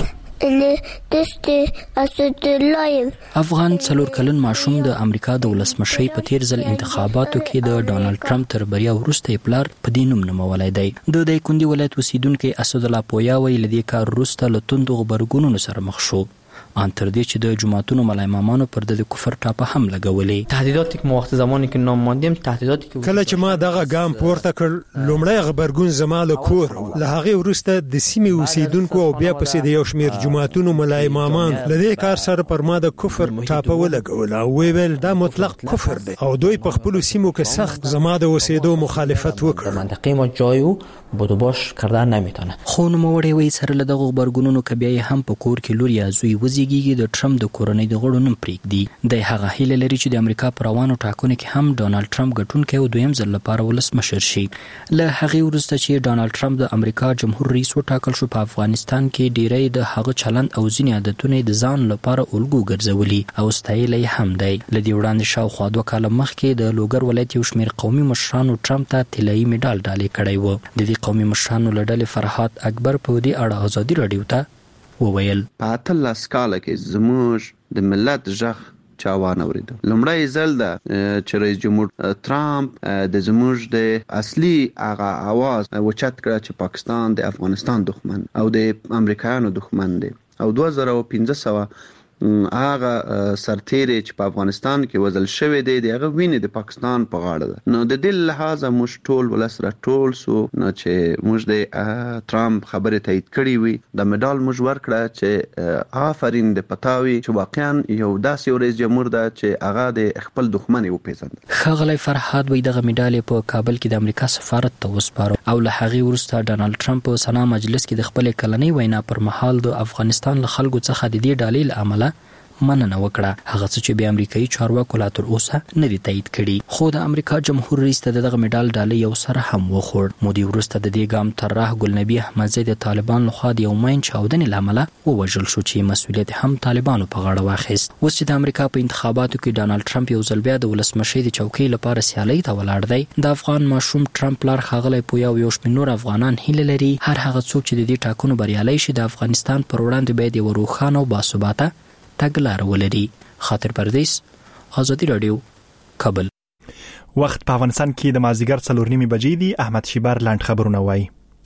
افغان څلور کلن ماشوم د امریکا د ولسمشۍ په تیر ځل انتخاباتو کې د ډونالد ټرمپ تر بریا وروسته پلار په دې نوم نومولای دی. د دې کندي ولایت اوسیدونکو اسد الله پویا ویل لدې کار وروسته له توندو غبرګونونو سره مخ شو. ان تر دې چې د جماعتونو ملای امامانو پر د کفر ټاپه هم لګولې. تهدیداتی که وخت زمانی که نام ماندیم تهدیداتی که کله چې ما دغه ګام پورته کړ، لومړی غبرګون زما له کور له هغه وروسته د سیمې اوسیدونکو او بیا پسې د یو شمیر جماعتونو ملای امامان له دې کار سره پر ما د کفر ټاپه ولګول او ویل دا مطلق کفر دی او دوی په خپل سیمو کې سخت زما د اوسېدو مخالفت وکړ. منطقه ما جایو بودوباش کردن نمیتونه. خو نو وړي وای سره له دغه غبرګونونو کبیا هم په کور کې لور یا زوی وزيږي د ټرمپ د کورنۍ د غړو نوم پرېږدي. د هغه هیله لري چې د امریکا پر روانو ټاکنو کې هم ډونالد ټرمپ ګټونکی او دویم ځل لپاره ولسمشر شي. له هغه وروسته چې ډونالد ټرمپ د امریکا جمهور رئیس وټاکل شو، په افغانستان کې ډیری د هغه چلند او ځینې عادتونه د ځان لپاره الګو ګرځولي او ستایلې هم دی. لدې وړاندې شاوخوا دوه کاله مخکې د لوګر ولایت یو شمیر قومي مشرانو ټرمپ ته طلایي میډال ډالۍ کړی و. د دې قومي مشرانو له ډلې فرحات اکبر په دې اړه ازادي رادیو ته وویل. په اتلس کاله کې زموږ د ملت ژغ چا وانه اورېده. لومړی ځل ده چې رئیس جمهور ټرمپ د زموږ د اصلي هغه اواز اوچت کړه چې پاکستان د افغانستان دښمن او د امریکایانو دښمن دی. او دوه زره پنځه سوه هغه سرتیری چې په افغانستان کې وژل شوی دی دغه وینې د پاکستان په غاړه ده. نو د دې لحاظه موږ ټول ولسره ټول سو نو چې موږ د ټرمپ خبره تایید کړې وي د مډال موږ ورکړه چې آفرین د پتاوي چې واقعا یو داسې رئیس جمهور ده چې هغه د خپل دښمن یو پیژند. خغلی فرحات وي دغه مډال په کابل کې د امریکا سفارت ته وسپارو او له هغه وروسته ډانلډ ټرمپ په سنا مجلس کې د خپل کلنۍ وینا پر مهال د افغانستان له خلکو څخه د دې ډالۍ له امله مننه وکړه. هغه څه چې به امریکایي چارواکو لا تر اوسه نه دي تایید کړي. خو د امریکا جمهور رئیس ته دغه مډال ډالۍ یو سره هم وخوړ. مودي وروسته د دې ګام طراح ګلنبي احمدزی د طالبان لخوا د یو ماین چاودنې لامل ووژل شو چې مسؤلیت هم طالبانو په غاړه واخیست. اوس چې د امریکا په انتخاباتو کې ډانلډ ټرمپ یو ځل بیا د ولسمشر د چوکۍ لپاره سیالي ته ولاړ دی، د افغان ماشوم ټرمپ لار خغلی پویا او یو شمېر نور افغانان هیله لري هر هغه څوک چې د دې ټاکنو بریالي شي د افغانستان پر وړاندې باید یو روښانه او باثباته تګلاره ولري. خاطر پردیس، آزادی رادیو، کابل. وخت په افغانستان کې د مازیګر څلور نیمې بجې دي. احمد شیبر لاند خبرونه وایي.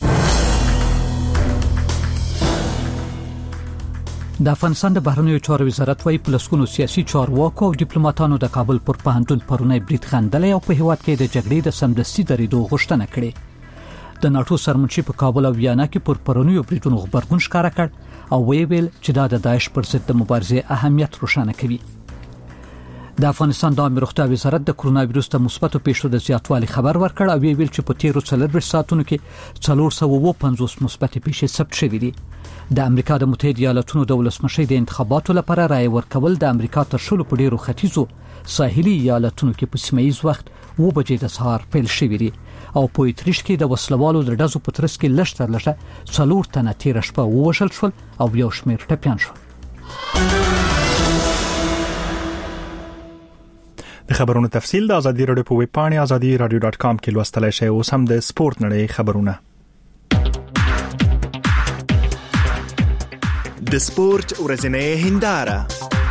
د افغانستان د بهرنیو چارو وزارت وايي پلسکونو سیاسي چارواکو او ډیپلوماټانو د کابل پر پوهنتون پرونی برید خندلې او په هیواد کې د جګړې د سمدستي درېدو غوښتنه کړې. د ناتو سرمنشي په کابل او ویانا کې پر پرونیو بریدونو غبرګون ښکاره کړ او ویل چې دا د داعش پر ضد د مبارزې اهمیت روښانه کوي. د افغانستان د عامه روغتیا وزارت د کرونا وایرس د مثبتو پیښو د زیاتوالي خبر ورکړ او ویل چې په تیرو څلور ساعتونو کې څلور سوه و پنځوس مثبت پیښې ثبت شوې دي. د امریکا د متحده ایالاتونو د ولسمشر د انتخاباتو لپاره رائے ورکول د امریکا تر شلو په ډیرو ختیځو ساحلي ایالاتونو کې په سیمایي وخت و بجې د سهار پیل شوې دي او په اتریش کې د وسلوالو د ډزو په ترڅ کې لږ تر لږه څلور تنه تیر شپه ووژل شول او یو شمېر ټپیان شول. د خبرونو تفصیل د ازادي رادیو په ویب پاڼه ازادي رادیو ډاټ کام کې لوستلای شئ. اوس هم د سپورت نړۍ خبرونه. د سپورت ورځنۍ هنداره.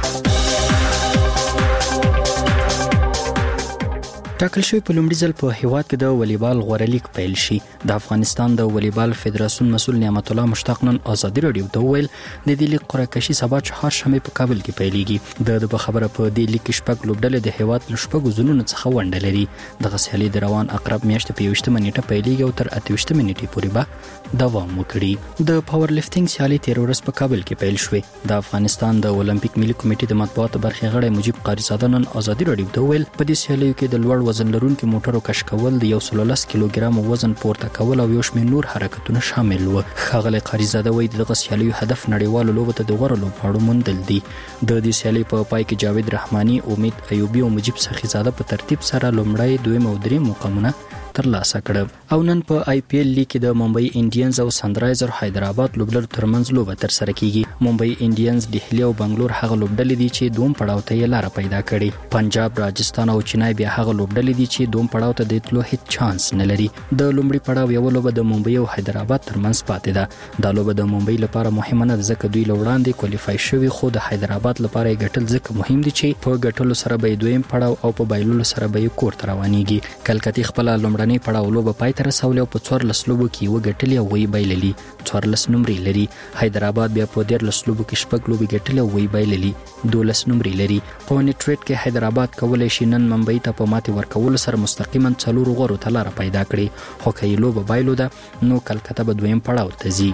ټاکل شوی په لومړي ځل په هیواد کې د والیبال غوړه لیګ پیل شي. د افغانستان د والیبال فدراسیون مسؤل نعمت الله مشتاق نن ازادي رادیو ته ویل د دې لیګ قرعه کشي سبا چهارشنبه په کابل کې پیلېږي. د خبره په دې لیګ کې شپږ لوبډلې د هیواد له شپږو زونونو څخه ونډه لري. دغه سیالي د روان اقرب میاشتې په یوشتمه نیټه پیلېږي او تر اته ویشتمه نیټې پورې به دوام وکړي. د پاور لفټینګ سیالي تیر ورځ په کابل کې پیل شوې. د افغانستان د اولمپیک ملي کمیټې د مطبوعاتو برخې غړی مجيب قاریزاده نن ازادي رادیو ته ویل په دې سیالیو کې د لوړ وزن لرونکو موټرو کش کول، د یو سل لس کیلوګرام وزن پورته کول او یو شمېر نور حرکتونه شامل و. ښاغلی قاریزاده وایي دغه سیالیو هدف نړیوالو لوبو ته د غوره لوبغاړو موندل دي. د دې سیالۍ په پای کې جاوید رحماني، امید ایوبي او مجيب سخیزاده په ترتیب سره لومړی، دویم او دریم مقامونه ترلاسه کړ. او نن په آی پی ایل لیګ کې د ممبئی انډینز او سنرایزر حیدرآباد لوبډلو ترمنځ لوبه تر سره کیږي. ممبئی انډینز، دهلی او بنگلور هغه لوبډلې دي چې دوم پړاو ته یې لار پیدا کړي. پنجاب، راجستان او چنای بیا هغه لوبډلې دي چې دوم پړاو ته د تلو هیڅ چانس نه لري. د لومړي پړاو یو لوبه د ممبئی او حیدرآباد ترمنځ پاتې ده. دا لوبه د ممبئی لپاره مهمه نه ده ځکه دوی لوړاندې کوالیفای شوي، خو د حیدرآباد لپاره یې ګټل ځکه مهم دي چې په ګټلو سره به دویم پړاو او په بایللو سره به یې کور ته روانېږي. کلکتي خپل لومړنی پړاو لوبه پای ته رسولې او په څوارلس لوبو کې وګټلې او وی بایللې. څوارلس نمرې لري. حیدرآباد بیا په دیارلس لوبو کې شپږ لوبې ګټلې او وی بایللې، دولس نمرې لري. په نیټریټ کې حیدرآباد کولای شي نن ممبئی ته په ماتې ورکولو سره مستقیما څلور غورو ته لار پیدا کړي، خو که یې لوبه بایلو ده نو کلکته به دویم پړاو ته ځي.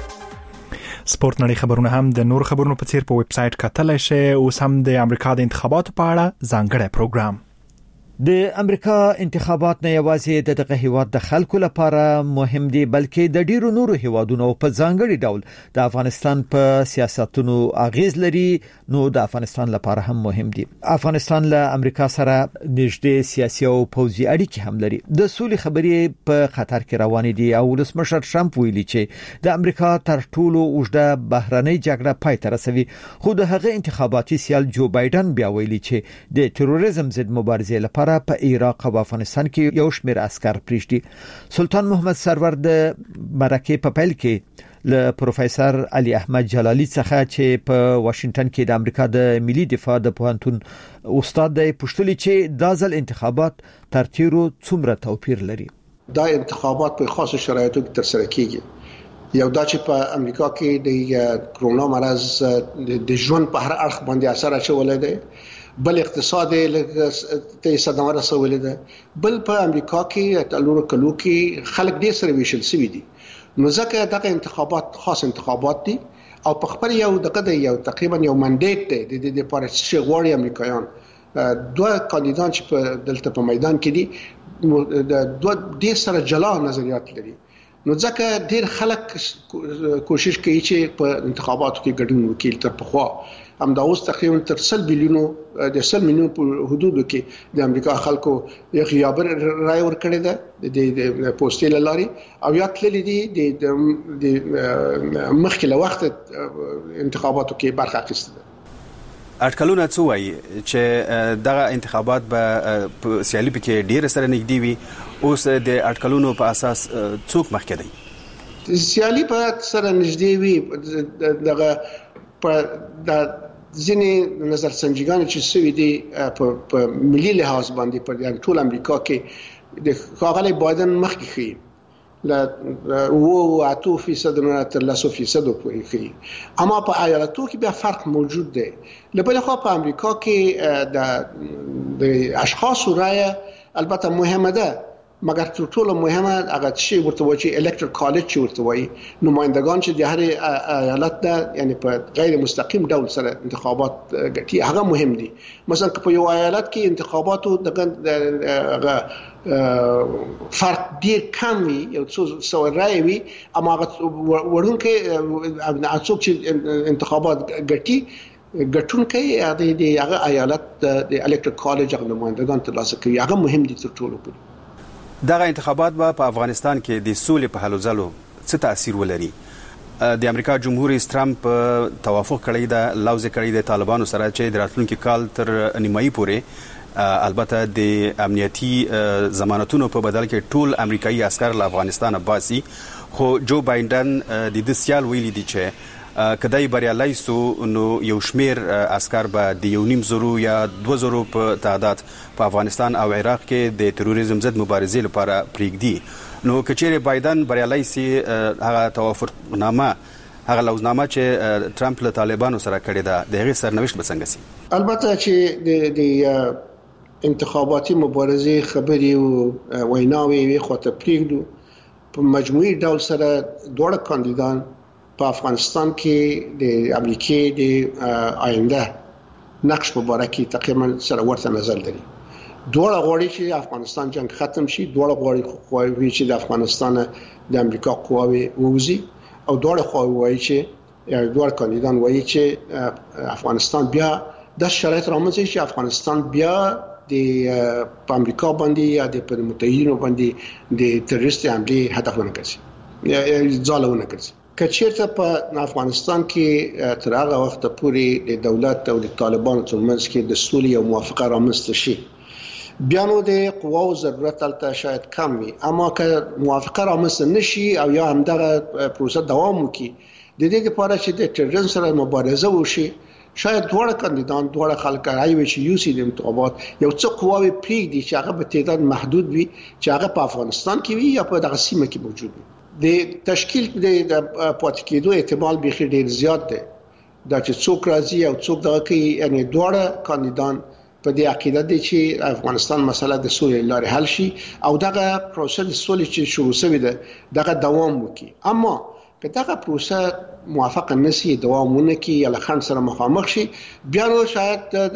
سپورت نړۍ خبرونه هم د نور خبرونو په څیر په ویب سټ کتلای شئ. اوس هم د امریکا د انتخاباتو په اړه ځانګړی پروګرام. د امریکا انتخابات نه یوازې د دغه هیواد د خلکو لپاره مهم دي بلکې د ډیرو نورو هیوادونو په ځانګړي ډول د افغانستان په سیاستونو اغیز لري، نو د افغانستان لپاره هم مهم دي. افغانستان له امریکا سره نږدې سیاسي او پوځي اړیکې هم لري. د سولې خبرې په خطر کې روانې دي او ولسمشر ټرمپ ویلي چې د امریکا تر ټولو اوږده بهرنۍ جګړه پای ته رسوي، خو د هغه انتخاباتي سیال جو بایدن بیا ویلي چې د تروریزم ضد مبارزې لپاره په عراق او افغانستان کې یو شمېر عسكر پریږدي. سلطان محمد سرور د مرکه په پیل کې له پروفیسور علي احمد جلالي څخه چې په واشنگټن کې د امریکا د ملي دفاع د پوهنتون استاد دی پوښتنه چې د ځل انتخابات تر تیرو څومره توپیر لري. دا انتخابات په خاص شرایطو کې تر سره کیږي یو دا چې په امریکا کې د کرونا مرض د ژوند په هر اړخ باندې اثر اچولی دی، بل اقتصاد ته صدمه رسولې ده، بل په امریکا کې تلورو کلو کې خلک ډېر سره ویشل شوي دي. نو ځکه دغه انتخابات خاص انتخابات دي او په خپل یو دغه یو تقریبا یو منډیټ دی د دې لپاره چې غواړي امریکایان دوه کاندیدان چې په دلته په میدان کې دي دوه ډېر سره جلا نظریات لري. نو ځکه ډېر خلک کوشش کوي چې په انتخاباتو کې ګډون وکړي. تر پخوا هم دا اوس تقریبا تر سل بیلیونو د سل میلیون په حدودو کې د امریکا خلکو یو غیابر رائے ورکړی ده د پوسټل لاري او یا تللی دي د مخکې له وخت انتخاباتو کې برخه اخیسته ده. اټکلونه څه وایي چې دغه انتخابات به سیالي پکې ډېر سره نږدې وي؟ اوس د اټکلونو په اساس څوک مخکې دی؟ سیالي په سره نږدې وي دغه په د ځینې نظر سنجیګان چې سوي دي په ملي لحاظ باندې په ټول امریکا کې د ښاغلي بایدن مخکې ښیي له اوه اتو فیصد نه تر لسو فیصدو پورې ښیي، اما په ایالتو کې بیا فرق موجود دی. له بلې خوا په امریکا کې د اشخاصو رایه البته مهمه ده، مګر تر ټولو مهمه هغه شی ورته وایي چې الکترال کالج چې ورته وایي نمائندگان چې د هر ایالت نه یعنی په غیر مستقیم ډول سره انتخابات ګټي هغه مهم دي. مثلا په یو ایالت کې انتخاباتو دغه فرق ډیر کم وي، یو څو سو رای وي، اما ورونکي څوک چې انتخابات ګټي ګټونکي د هغه ایالت د الکترال کالج هغه نمائندگان ترلاسه کوي، هغه مهم دي تر ټولو. دغه انتخابات به په افغانستان کې د سولې په هلو ځلو څه تاثیر ولري؟ د امریکا جمهور رئیس ترامپ توافق کړی دا لوز کړی د طالبانو سره چې د راتلونکي کال تر نیمایي پورې البته د امنیتي ضمانتونو په بدل کې ټول امریکایي عسكر له افغانستان باسي، خو جو بایدن د دې سیال ویلي دي چې کدی بریالي سو نو یو شمیر عسكر به د یو نیم زرو یا دو زرو په تعداد په افغانستان او عراق کې د تروریزم ضد مبارزې لپاره پریږدي. نو کچېره بایدن بریالي سي هغه توافقنامه هغه لوزنامه چې ټرمپ له طالبانو سره کړی ده د هغې سرنوشت به څنګه سي؟ البته چې د د انتخاباتي مبارزې خبرې او ویناوې وي خو ته پریږدو په مجموعي ډول سره دوه کاندیدان په افغانستان کې د امریکای د آینده نقش په باره کې تقریبا سره ورته نظر لري. دوه غواړي چې افغانستان جنگ ختم شي، دوه غواړي خو چې د افغانستان د امریکا قواوي ووزي، او دوه خو وایي چې دوه کاندیدان وایي چې افغانستان بیا د شرایط رامنځته شي، افغانستان بیا د په امریکا باندې یا د متحدینو باندې د تروریست حمله هدف ونه کړي یا ځالونه کړي. کچیرته په افغانستان کې تر هغه وخت پورې د دولت او د طالبانو ترمنځ کې د سولې او موافقه رامنځته شي، بیا نو د قواو ضرورت تلته شاید کم وي، اما که موافقه رامنځته نشي او یا همدغه پروسه دوام وکړي د دې لپاره چې د تروریزم سره مبارزه وشي، شاید دوه کاندیدان دوه خلک راوي چې یو سي د انتخابات یو څه قواوي پریږدي چې هغه به تعداد محدود وي چې هغه په افغانستان کې وي یا په دغه سیمه کې موجود وي. د تشکیل د پاتې کېدو احتمال به ډیر زیات دی دا چې څوک راځي او څوک دغه کوي، یعنی دوه کاندیدان په دې عقیده دي چې افغانستان مسله د سولې لارې حل شي او دغه پروسه د سولې چې شروع شوې ده دغه دوام وکړي. اما که دغه پروسه موافقه نشي دوام ونه کړي یا له خنډ سره مخامخ شي، بیا نو شاید د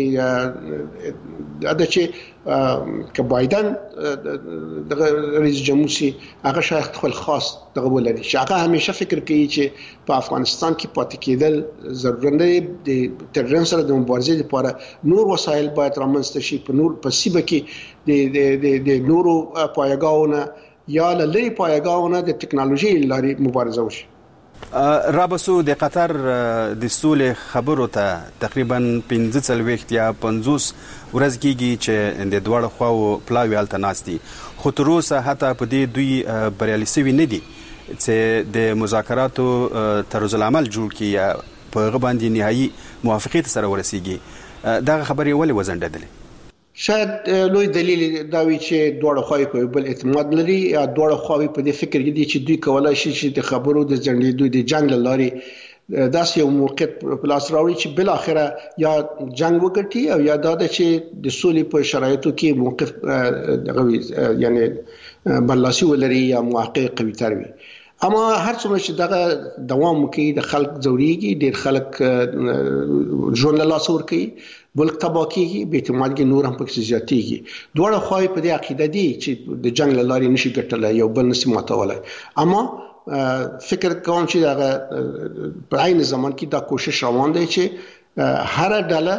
د چې که بایدن د رئیس جمهور سي هغه شاید خپل خاص دغه ولري چې هغه همیشه فکر کوي چې په افغانستان کې پاتې کېدل ضروري دی، د تروریزم سره د مبارزې لپاره نور وسایل باید رامنځته شي، په نور په سیمه کې د د نورو پایګاونه یا لری پایګاونه د ټکنالوژي لاري مبارزه وشي. رابسو د قطر د سولې خبرو ته تقریبا پنځه څلوېښت یا پنځوس ورځې کېږي چې د دواړو خواو پلاوي هلته ناست دي، خو تر اوسه حتی په دې دوی بریالي سوي نه دي چې د مذاکراتو طرزالعمل جوړ کړي یا په هغه باندې نهایي موافقې ته سره ورسیږي. دغه خبرې ولې وځنډېدلې؟ شاید لوی دلیل دا وی چې دوړ خوای کوي بل اعتماد لري یا دوړ خوای په دې فکر کې دي چې دوی کولای شي چې د خبرو د ځنډې دوی د جنگ لاري داسې یو موقعیت په لاس راوړي چې بل اخره یا جنگ وکړي او یا دا چې د سولې په شرایطو کې موقف دغه یعنی برلاسي ولري یا موقع قوي تر وي اما هر څومره چې دغه دوام کوي د خلک ضروري ډیر خلک ژوند له لاس ورکوي بلک تباکیږي به اعتماد کې نور هم پکې زیاتېږي دوړه خوای په دې عقیده دي چې د جنگ لاري نشي ګټلای یو بل نشي ماتولای اما فکر کوم چې هغه په عین زمان کې دا کوشش روان دی چې هر ډله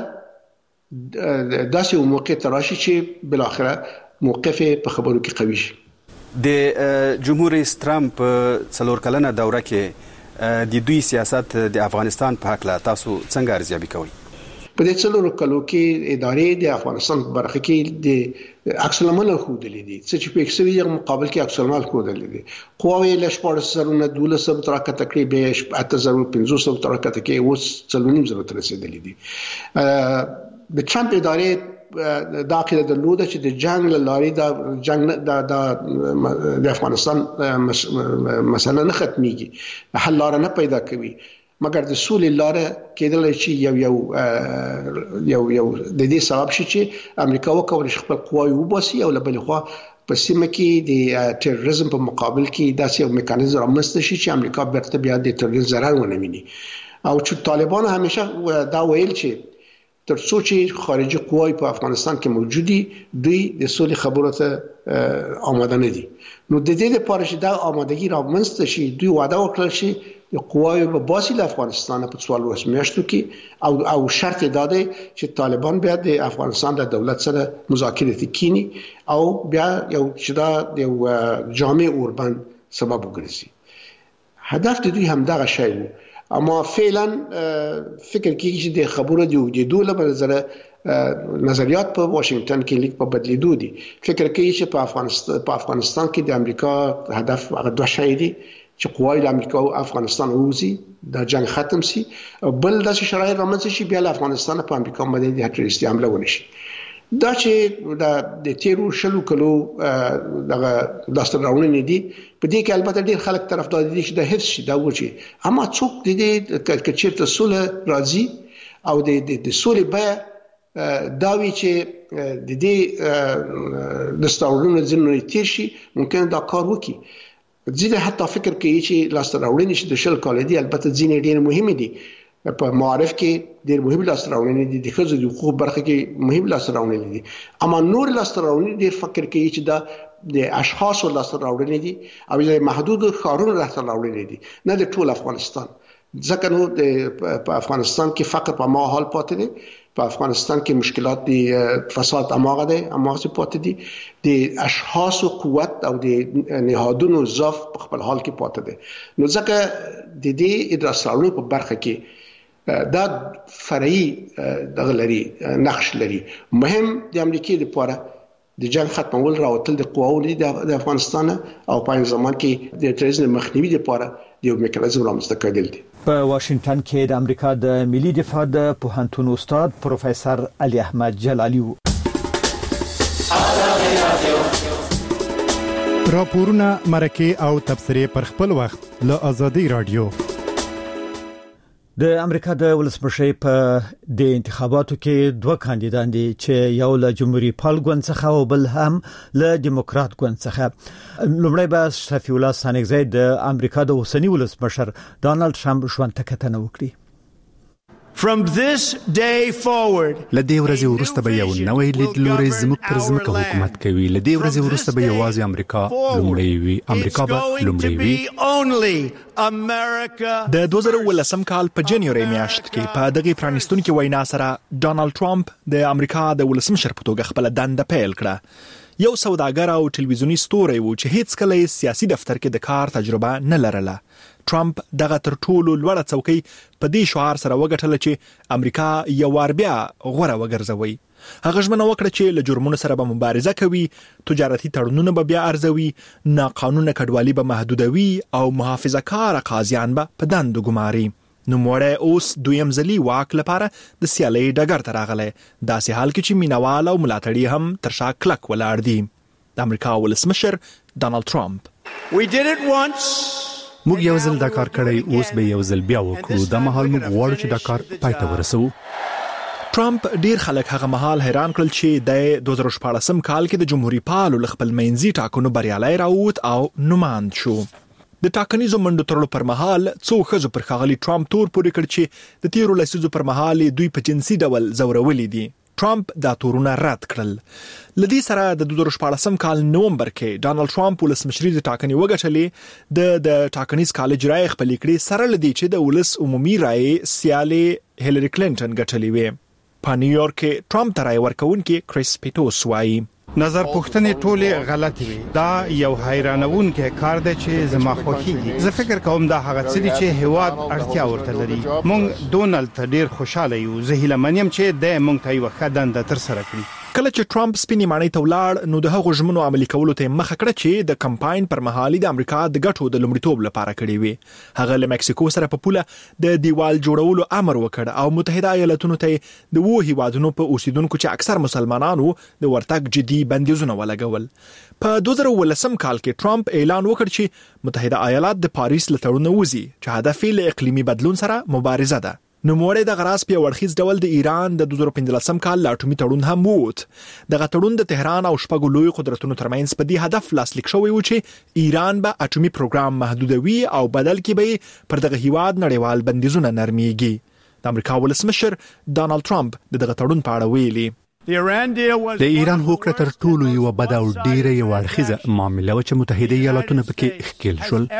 داسې یو موقع تراشي چې بل اخره موقف په خبرو کې قوي شي د جمهور رئیس ترامپ څلور کلنه دوره کې د دوی سیاست د افغانستان په حق لا تاسو څنګه ارزیابي کوئ په دې څلورو کلو کې ادارې د افغانستان برخه کې د عکس العمل خودلې دي چې په اکسوي مقابل کې عکس العمل خودلې دي قواوی له شپږ سرونه دوله سب ترکه تقریبا اته زره پنځوس سب ترکه کې اوس څلورنیم زره تر رسیدلې دي د ټرمپ ادارې دا عقیده درلوده چې د جنگ لاري دا جنگ د د افغانستان مسله نه ختميږي حل لار نه پیدا کوي مګر د سولې لار کېدل چې یو یو یو یو د دې سبب شي چې امریکا وکولای شي خپل قواوی وباسي او بل خو په سیمه کې د تروریزم په مقابل کې داسې یو میکانیزم رامنځته شي چې امریکا برته بیا د تروریزم ضرر ونه ویني او چې طالبان همیشه دا ویل چې ترڅو چې خارجي قواوی په افغانستان کې موجودي دوی د سولې خبرو ته آماده نه دي نو د دې لپاره چې دا آمادګي رامنځته شي دوی وعده وکړل شي د قواوی په باسي د افغانستان په څوار میاشتو کې او او شرط داده چې طالبان بیا د افغانستان د دولت سره مذاکرات کینی او بیا یو چې دا یو جامع اوربند سبب وګرځي هدف د دوی هم دغه شی وو اما فعلا فکر کیږي چې د خبرو دی د دوله په نظر نظریات په واشنگټن کې لیک په بدلیدو دي فکر کوي چې په افغانستان په افغانستان کې د امریکا هدف هغه دوه شی دي چې قواوی د امریکا او افغانستان ووزي د جنگ ختم شي بل داسې شرایط رامنځته شي بیا د افغانستان په امریکا باندې د تروریستي حمله ونشي دا چې د تیرو شلو کلو دغه داستان راوړنې دي په دې کې البته ډېر خلک طرفدار دي چې د حفظ شي دا وږي اما څوک د دې کچېرته سوله راځي او د د سولې بیا دا وی چې د دې د ستاورونو ځینې تیر شي ممکن دا کار وکړي ځینې حتی فکر کوي چې لاس راوړنې چې د شل کال دي البته ځینې ډېر مهمه دي په معارف کې ډېر مهم لاس راوړنې دي د ښځو د حقوقو برخه کې مهم لاس راوړنې دي اما نور لاس راوړنې ډېر فکر کوي چې دا د اشخاصو لاس راوړنې دي او د محدود ښارونو لاس راوړنې دي نه د ټول افغانستان ځکه نو په افغانستان کې فقر په ما حال پاتې دي په افغانستان کې مشکلات دي فساد اماغه دي اماغه پاتې دي د اشخاص قوت او د نهادونو ضعف په خپل حال کې پاتې دي نو ځکه د دې ادراسالو په برخه کې دا فرعي دغه لري نقش لري مهم د امریکای لپاره د جنگ ختمول راوتل د قواوو د افغانستان او په ځمان کې د تروریزم مخنیوي لپاره د یو میکانیزم رامنځته کېدل دي په واشنگټن کې د امریکا د ملي دفاع د پوهنتون استاد پروفیسور علي احمد جلالي و راپورونه مرکه او تبصره پر خپل وخت له ازادي رادیو د امریکا د ولسمشر په د انتخاباتو کې دوه کاندیدان دي چې یو له جمهوریت پال ګوند څخه او بل هم له دیموکرات ګوند څخه لومړی به شفیع الله سانګزی د امریکا د اوسنی ولسمشر ډانلډ ټرمپ ژوند ته کتنه وکړي From this day forward لدې ورځې وروسته به یو نوې لیدلوري زموږ پر ځمکه حکومت کوي لدې ورځې وروسته به یوازې امریکا لومړی وي امریکا به لومړی وي د دوه زره ولسم کال په جنوري میاشت کې په دغه پرانیستونکو وینا سره ډانلډ ټرمپ د امریکا د ولسمشر په توګه خپل دنده پیل کړه یو سوداګر او ټلویزیونی ستوری و چې هیڅ کله سیاسي دفتر کې د کار تجربه نه لرله ټرمپ دغه تر ټولو لوړه څوکۍ په دې شعار سره وګټل چې امریکا یو وار بیا غوړه وګرځوي هغه ژمنه وکړه چې له جرمونو سره به مبارزه کوي تجارتي تړونونه به بیا ارزوي ناقانونه کډوالي به محدودوي او محافظه کار قاضیان به په دندو ګماري نوموړی اوس دویم ځلي واک لپاره د سیالۍ ډګر ته راغلی، داسې حال کې چې مینوال او ملاتړي هم تر شا کلک ولاړ دي. د امریکا ولسمشر ډانلډ ټرمپ موږ یو ځل دا کار کړی، اوس به یو ځل بیا وکړو. دا مهال موږ غواړو چې دا کار پای ته ورسوو. ټرمپ ډیر خلک هغه مهال حیران کړل چې د دوه زره شپاړسم کال کې د جمهوریت پالو خپل منځي ټاکنو بریالي راووت او نوماند شو. د ټاکنیزو منډو ترلو پر مهال څو ښځو پر ښاغلي ټرمپ تور پورې کړ چې د تیرو لسیزو پر مهال دوی په جنسي ډول ځورولي دي. ټرمپ دا تورونه رد کړل. لدی سره د دوه زره شپاړسم کال نومبر کې ډانلډ ټرمپ ولسمشري د ټاکنې وګټلې. د د ټاکنیز کالج رای خپل کړي سره لدی چې د ولس عمومي رای سیالي هیلری کلینټن ګټلې وي. په نیویارک کې ټرمپ ته رای ورکوونکي کریس پیټوس وایي نظر پوښتنې ټوله غلطي وي. دا یو حیرانونکی کار دی چې زما خوښیږي. زه فکر کوم دا هغه څه دي چې هیواد اړتیا ورته لري. مونږ ډونالد ته ډیر خوشاله یو. زه هیله منم چې د مونږ ته یو ښه دنده تر سره کړي. کله چې ټرمپ سپینې ماڼۍ ته ولاړ نو د هغو ژمنو عملي کولو ته مخه کړه چې د کمپاین پر مهال د امریکا د ګټو د لومړیتوب لپاره کړی وي. هغه له مکسیکو سره په پوله د دیوال جوړولو امر وکړ او متحده ایالاتونو ته د وو هیوادونو په اوسیدونکو چې اکثر مسلمانانو د ورتګ جدي بندیزونه ولګول. په دوه زره ولسم کال کې ټرمپ اعلان وکړ چې متحده ایالات د پاریس له تړون وځي چې هدف یې اقلیمي بدلون سره مبارزه ده. نوموړی د غراس په ورخیز ډول د ایران د دوه زره پنځلسم کال اټومي تړون هم ووت. دغه تړون د تهران او شپږو لوی قدرتونو ترمنځ په دې هدف لاسلیک شوی و چې ایران به اټومي پروګرام محدودوي او بدل کې به پر دغه هیواد نړیوال بندیزونه نرميږي. د امریکا ولسمشر ډانلډ ټرمپ دغه تړون په اړه ویلي د ایران هوکړه تر ټولو یو بد او ډیره یو اړخیزه معامله و چې متحده ایالاتونه پکې ښکیل شول.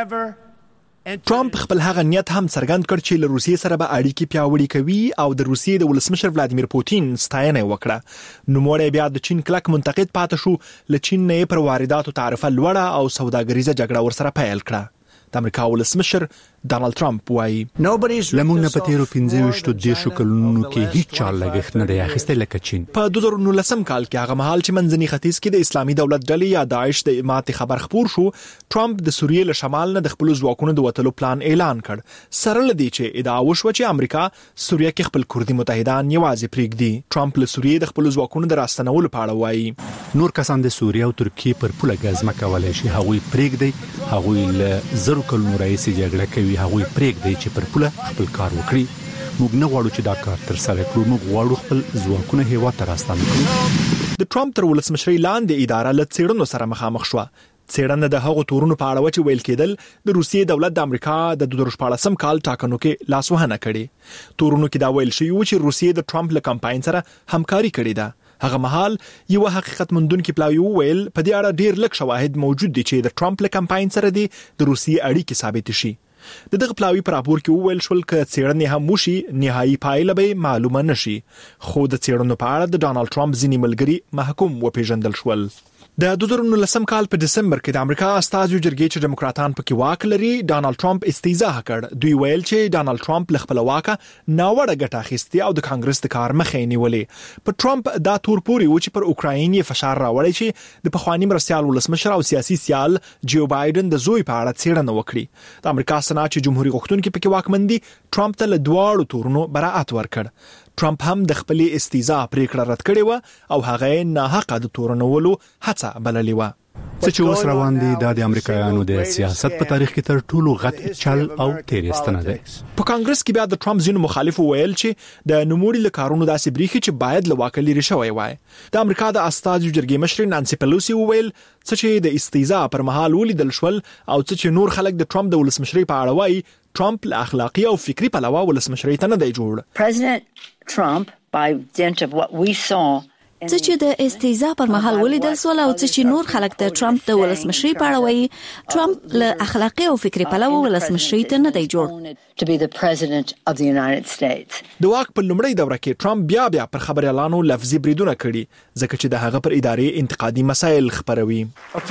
ټرمپ خپل هغه نیت هم څرګند کړ چې له روسیې سره به اړیکې پیاوړې کوي او د روسیې د ولسمشر ولادیمیر پوتین ستاینه وکړه. نوموړی بیا د چین کلک منتقد پاتې شو. له چین نه پر وارداتو تعرفه لوړه او سوداګریزه جګړه ورسره پیل کړه. د امریکا ولسمشر ډانلډ ټرمپ وایي لمونږ نه په تیرو پنځه ویشتو دیرشو کلونو کې هیڅ چا لګښت نه دی اخیستی لکه چین. په دوه زره نولسم کال کې هغه مهال چې منځني ختیځ کې د اسلامي دولت ډلې یا داعش د ماتې خبر خپور شو، ټرمپ د سوریې له شمال نه د خپل ځواکونو د وټلو پلان اعلان کړ. سره لدی چې ادعا وشو چې امریکا سوریه کې خپل کردي متحدان یوازې پریږدي. ټرمپ له سوریې د خپل ځواکونو د راستنولو په اړه وایي نور کسان د سوریه او ترکیې پر پوله ګزمه کولای شي. هغوی پریږدي. هغوی له زرو کلونو راهیسې جګړه کوي. هغوی پریږدي چې پر پوله خپل کار وکړي. موږ نه غواړو چې دا کار تر سره کړو. موږ غواړو خپل ځواکونه هیواد ته راستانه کړو. د ټرمپ تر ولسمشرۍ لاندې اداره له څېړنو سره مخامخ شو. څېړنه د هغو تورونو په اړه چې ویل کېدل د روسیې دولت د امریکا د دوه زره شپاړسم کال ټاکنو کې لاسوهنه کړي. تورونو کې دا ویل شوی و چې روسیې د ټرمپ له کمپاین سره همکاري کړې ده. هغه مهال یو حقیقت مندونکو پلاوی ویل په دې اړه ډیر لږ شواهد موجود دي چې د ټرمپ له کمپاین سره دي د روسیې اړیکې ثابت شي. د دغه پلاوی پر راپور کې ویل شول ک څېړنې هم وشي نهایی پایله به معلومه نشي. خو د څېړنو په اړه د ډانلډ ټرمپ ځینې ملګري محکوم وپیژندل شول. د دوه زره نولسم کال په دسمبر کې د امریکا استازو جرګې چې دیموکراتان پکې واک لري ډانلډ ټرمپ استیزا کړ. دوی ویل چې ډانلډ ټرمپ له خپل واکه ناوړه ګټه اخیستې او د کانګرس د کار مخې نیولې. په ټرمپ دا تور پوري و چې پر اوکراین یې فشار راوړی چې د پخوانی مرستيال ولسمشر او سیاسي سیال جو بایدن د زوی په اړه څېړنه وکړي. د امریکا سنات چې جمهوریت غوښتونکي پکې واکمندي ټرمپ ته له دواړو تورونو براءت ورکړ. ټرمپ هم د خپل استیزا پریکړه رد کړې و او هغه نه حق د تورنولو هڅه بللې و. څه چې اوس روان دي د امریکایانو د سیاست په تاریخ کې تر ټولو غټ چل او تیریستنه ده. په کانګرس کې بیا د ټرمپ ځینو مخالفو ویل چې د نوموړي له کارونو داسې بریخي چې باید له واک لري شوی وای. د امریکا د استازو جرګې مشر نانسي پیلوسی ویل څه چې د استیزا پر مهال ولیدل شول او څه چې نور خلک د ټرمپ د ولسمشرۍ په اړه وایي ټرمپ له اخلاقی او فکری پلوه ولسمشرۍ ته نه دی جوړ. President Trump by dint of what we saw څه چې د استیزا پر مهال ولیدل سول او څه چې نور خلک د ټرمپ د ولسمشرۍ په اړه وایي ټرمپ له اخلاقی او فکری پلوه ولسمشرۍ ته نه دی جوړ. to be the president of the United States. د واک په لومړۍ دوره کې ټرمپ بیا بیا پر خبريالانو لفظي بریدونه کړي ځکه چې د هغه پر ادارې انتقادي مسایل خبروي.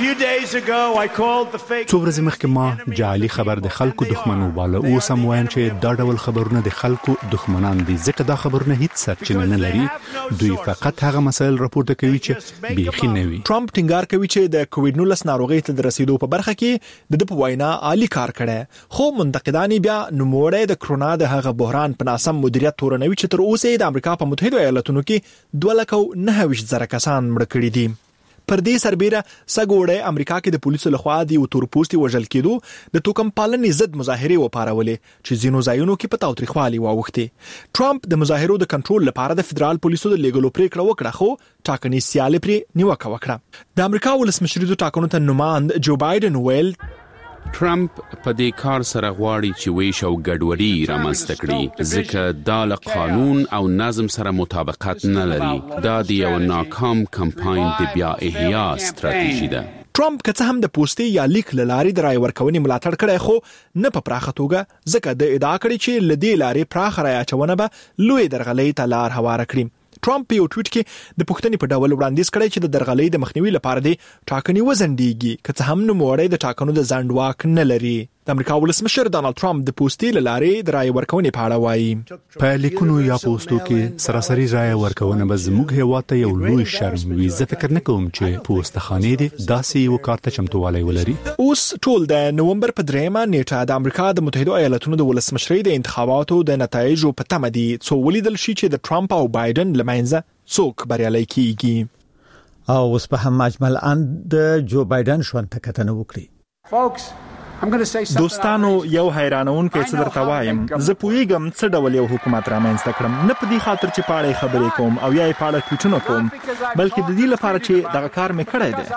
څو ورځې مخکې ما جعلي خبر د خلکو دښمنو باله او سم وایم چې دا ډول خبرونه د خلکو دښمنان دي ځکه دا خبرونه هیڅ سرچینه نه لري. دوی فقط هغه مسایل راپورته کوي چې بيخي نه وي. ټرمپ ټینګار کوي چې د کووډ نولس ناروغي ته د رسیدو په برخه کې د په وینا عالی کار کړی، خو منتقدان بیا نوموړی د کرونا د هغه بحران په ناسم مدیریت تورنوي چې تر اوسه د امریکا په متحده ایالاتونو کې دوه لک نه ویشت زره کسان مړ کړي دي. پر دې سربېره سګوړې امریکا کې د پولیسو لخوا د تورپوستي وژل کېدو د توکم پالنې ضد مظاهره وپارولې چې ځینو ځایونو کې په تاوتریخوالي واوښتي. ټرمپ د مظاهرو د کنټرول لپاره د فدرال پولیسو د لیګلو پریکړه وکړه، خو ټاکنې سیالي پرې نیوکه وکړه. د امریکا ولسمشریزو ټاکنو ته نوماند جو بایدن ویل ټرمپ په دې کار سره غواړي چې ویش او ګډوډي رامنځته کړي، ځکه دا له قانون او نظم سره مطابقت نه لري. دا د یو ناکام کمپاین د بیا احیا ستراتیژي ده. ټرمپ که څه هم د پوسټي یا لیک لاري د رای ورکونې ملاتړ کړی، خو نه په پراخه توګه، ځکه د ادعا کړی چې لدې لاري پراخه رای اچونه به لوی درغلۍ ته لار هواره کړي. ټرمپ په یو ټویټ کې د پښتنې په ډول وړاندیز کړی چې د درغلۍ د مخنیوي لپاره د ټاکنې وزندېږي، که څه هم نوموړی د ټاکنو د ځنډ واک نه لري. د امریکا ولسمشر ډانلډ ټرمپ د پوسټي لارې د رای ورکونې په اړه وایي په لیکونو یا پوسټو کې سراسري رای ورکونه به زموږ هیواد ته یو لوی شرم وي. زه فکر نه کوم چې پوسټخانې دي داسې یو کار ته چمتووالی ولري. اوس ټول د نومبر په دریمه نیټه د امریکا د متحده ایالاتونو د ولسمشرۍ د انتخاباتو د نتایجو په تمه دي، څو ولیدل شي چې د ټرمپ او بایدن لمنځه څوک بریالي کیږي. او اوس په هم مجمل ان د جو بایدن شوند ته کتنه وکړي. دوستانو، یو حیرانونکې څه درته وایم، زه پوهیږم څه ډول یو حکومت رامنځته کړم، نه په دې خاطر چې پاړې خبرې کوم او یا یې پاړه ټویټونه کوم، بلکې د دې لپاره چې دغه کار مې کړی دی.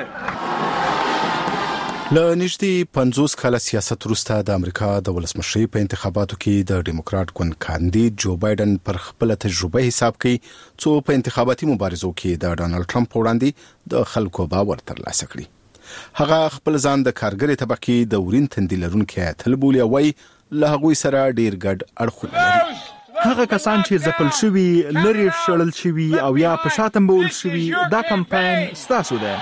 له نږدې پنځوس کاله سیاست وروسته د امریکا د ولسمشرۍ په انتخاباتو کې د ډیموکرات ګوند کاندید جو بایدن پر خپل تجربه حساب کوي، څو په انتخاباتي مبارزو کې د ډانلډ ټرمپ وړاندې د خلکو باور ترلاسه کړي. هغه خپل ځان د کارګرې طبقې د ورین تندي لرونکي اتل بولي او له هغوی سره ډیر ګډ اړخونه لري. هغه کسان چې ځپل شوي، لري شړل شوي او یا په شاتم بول شوي، دا کمپاین ستاسو ده.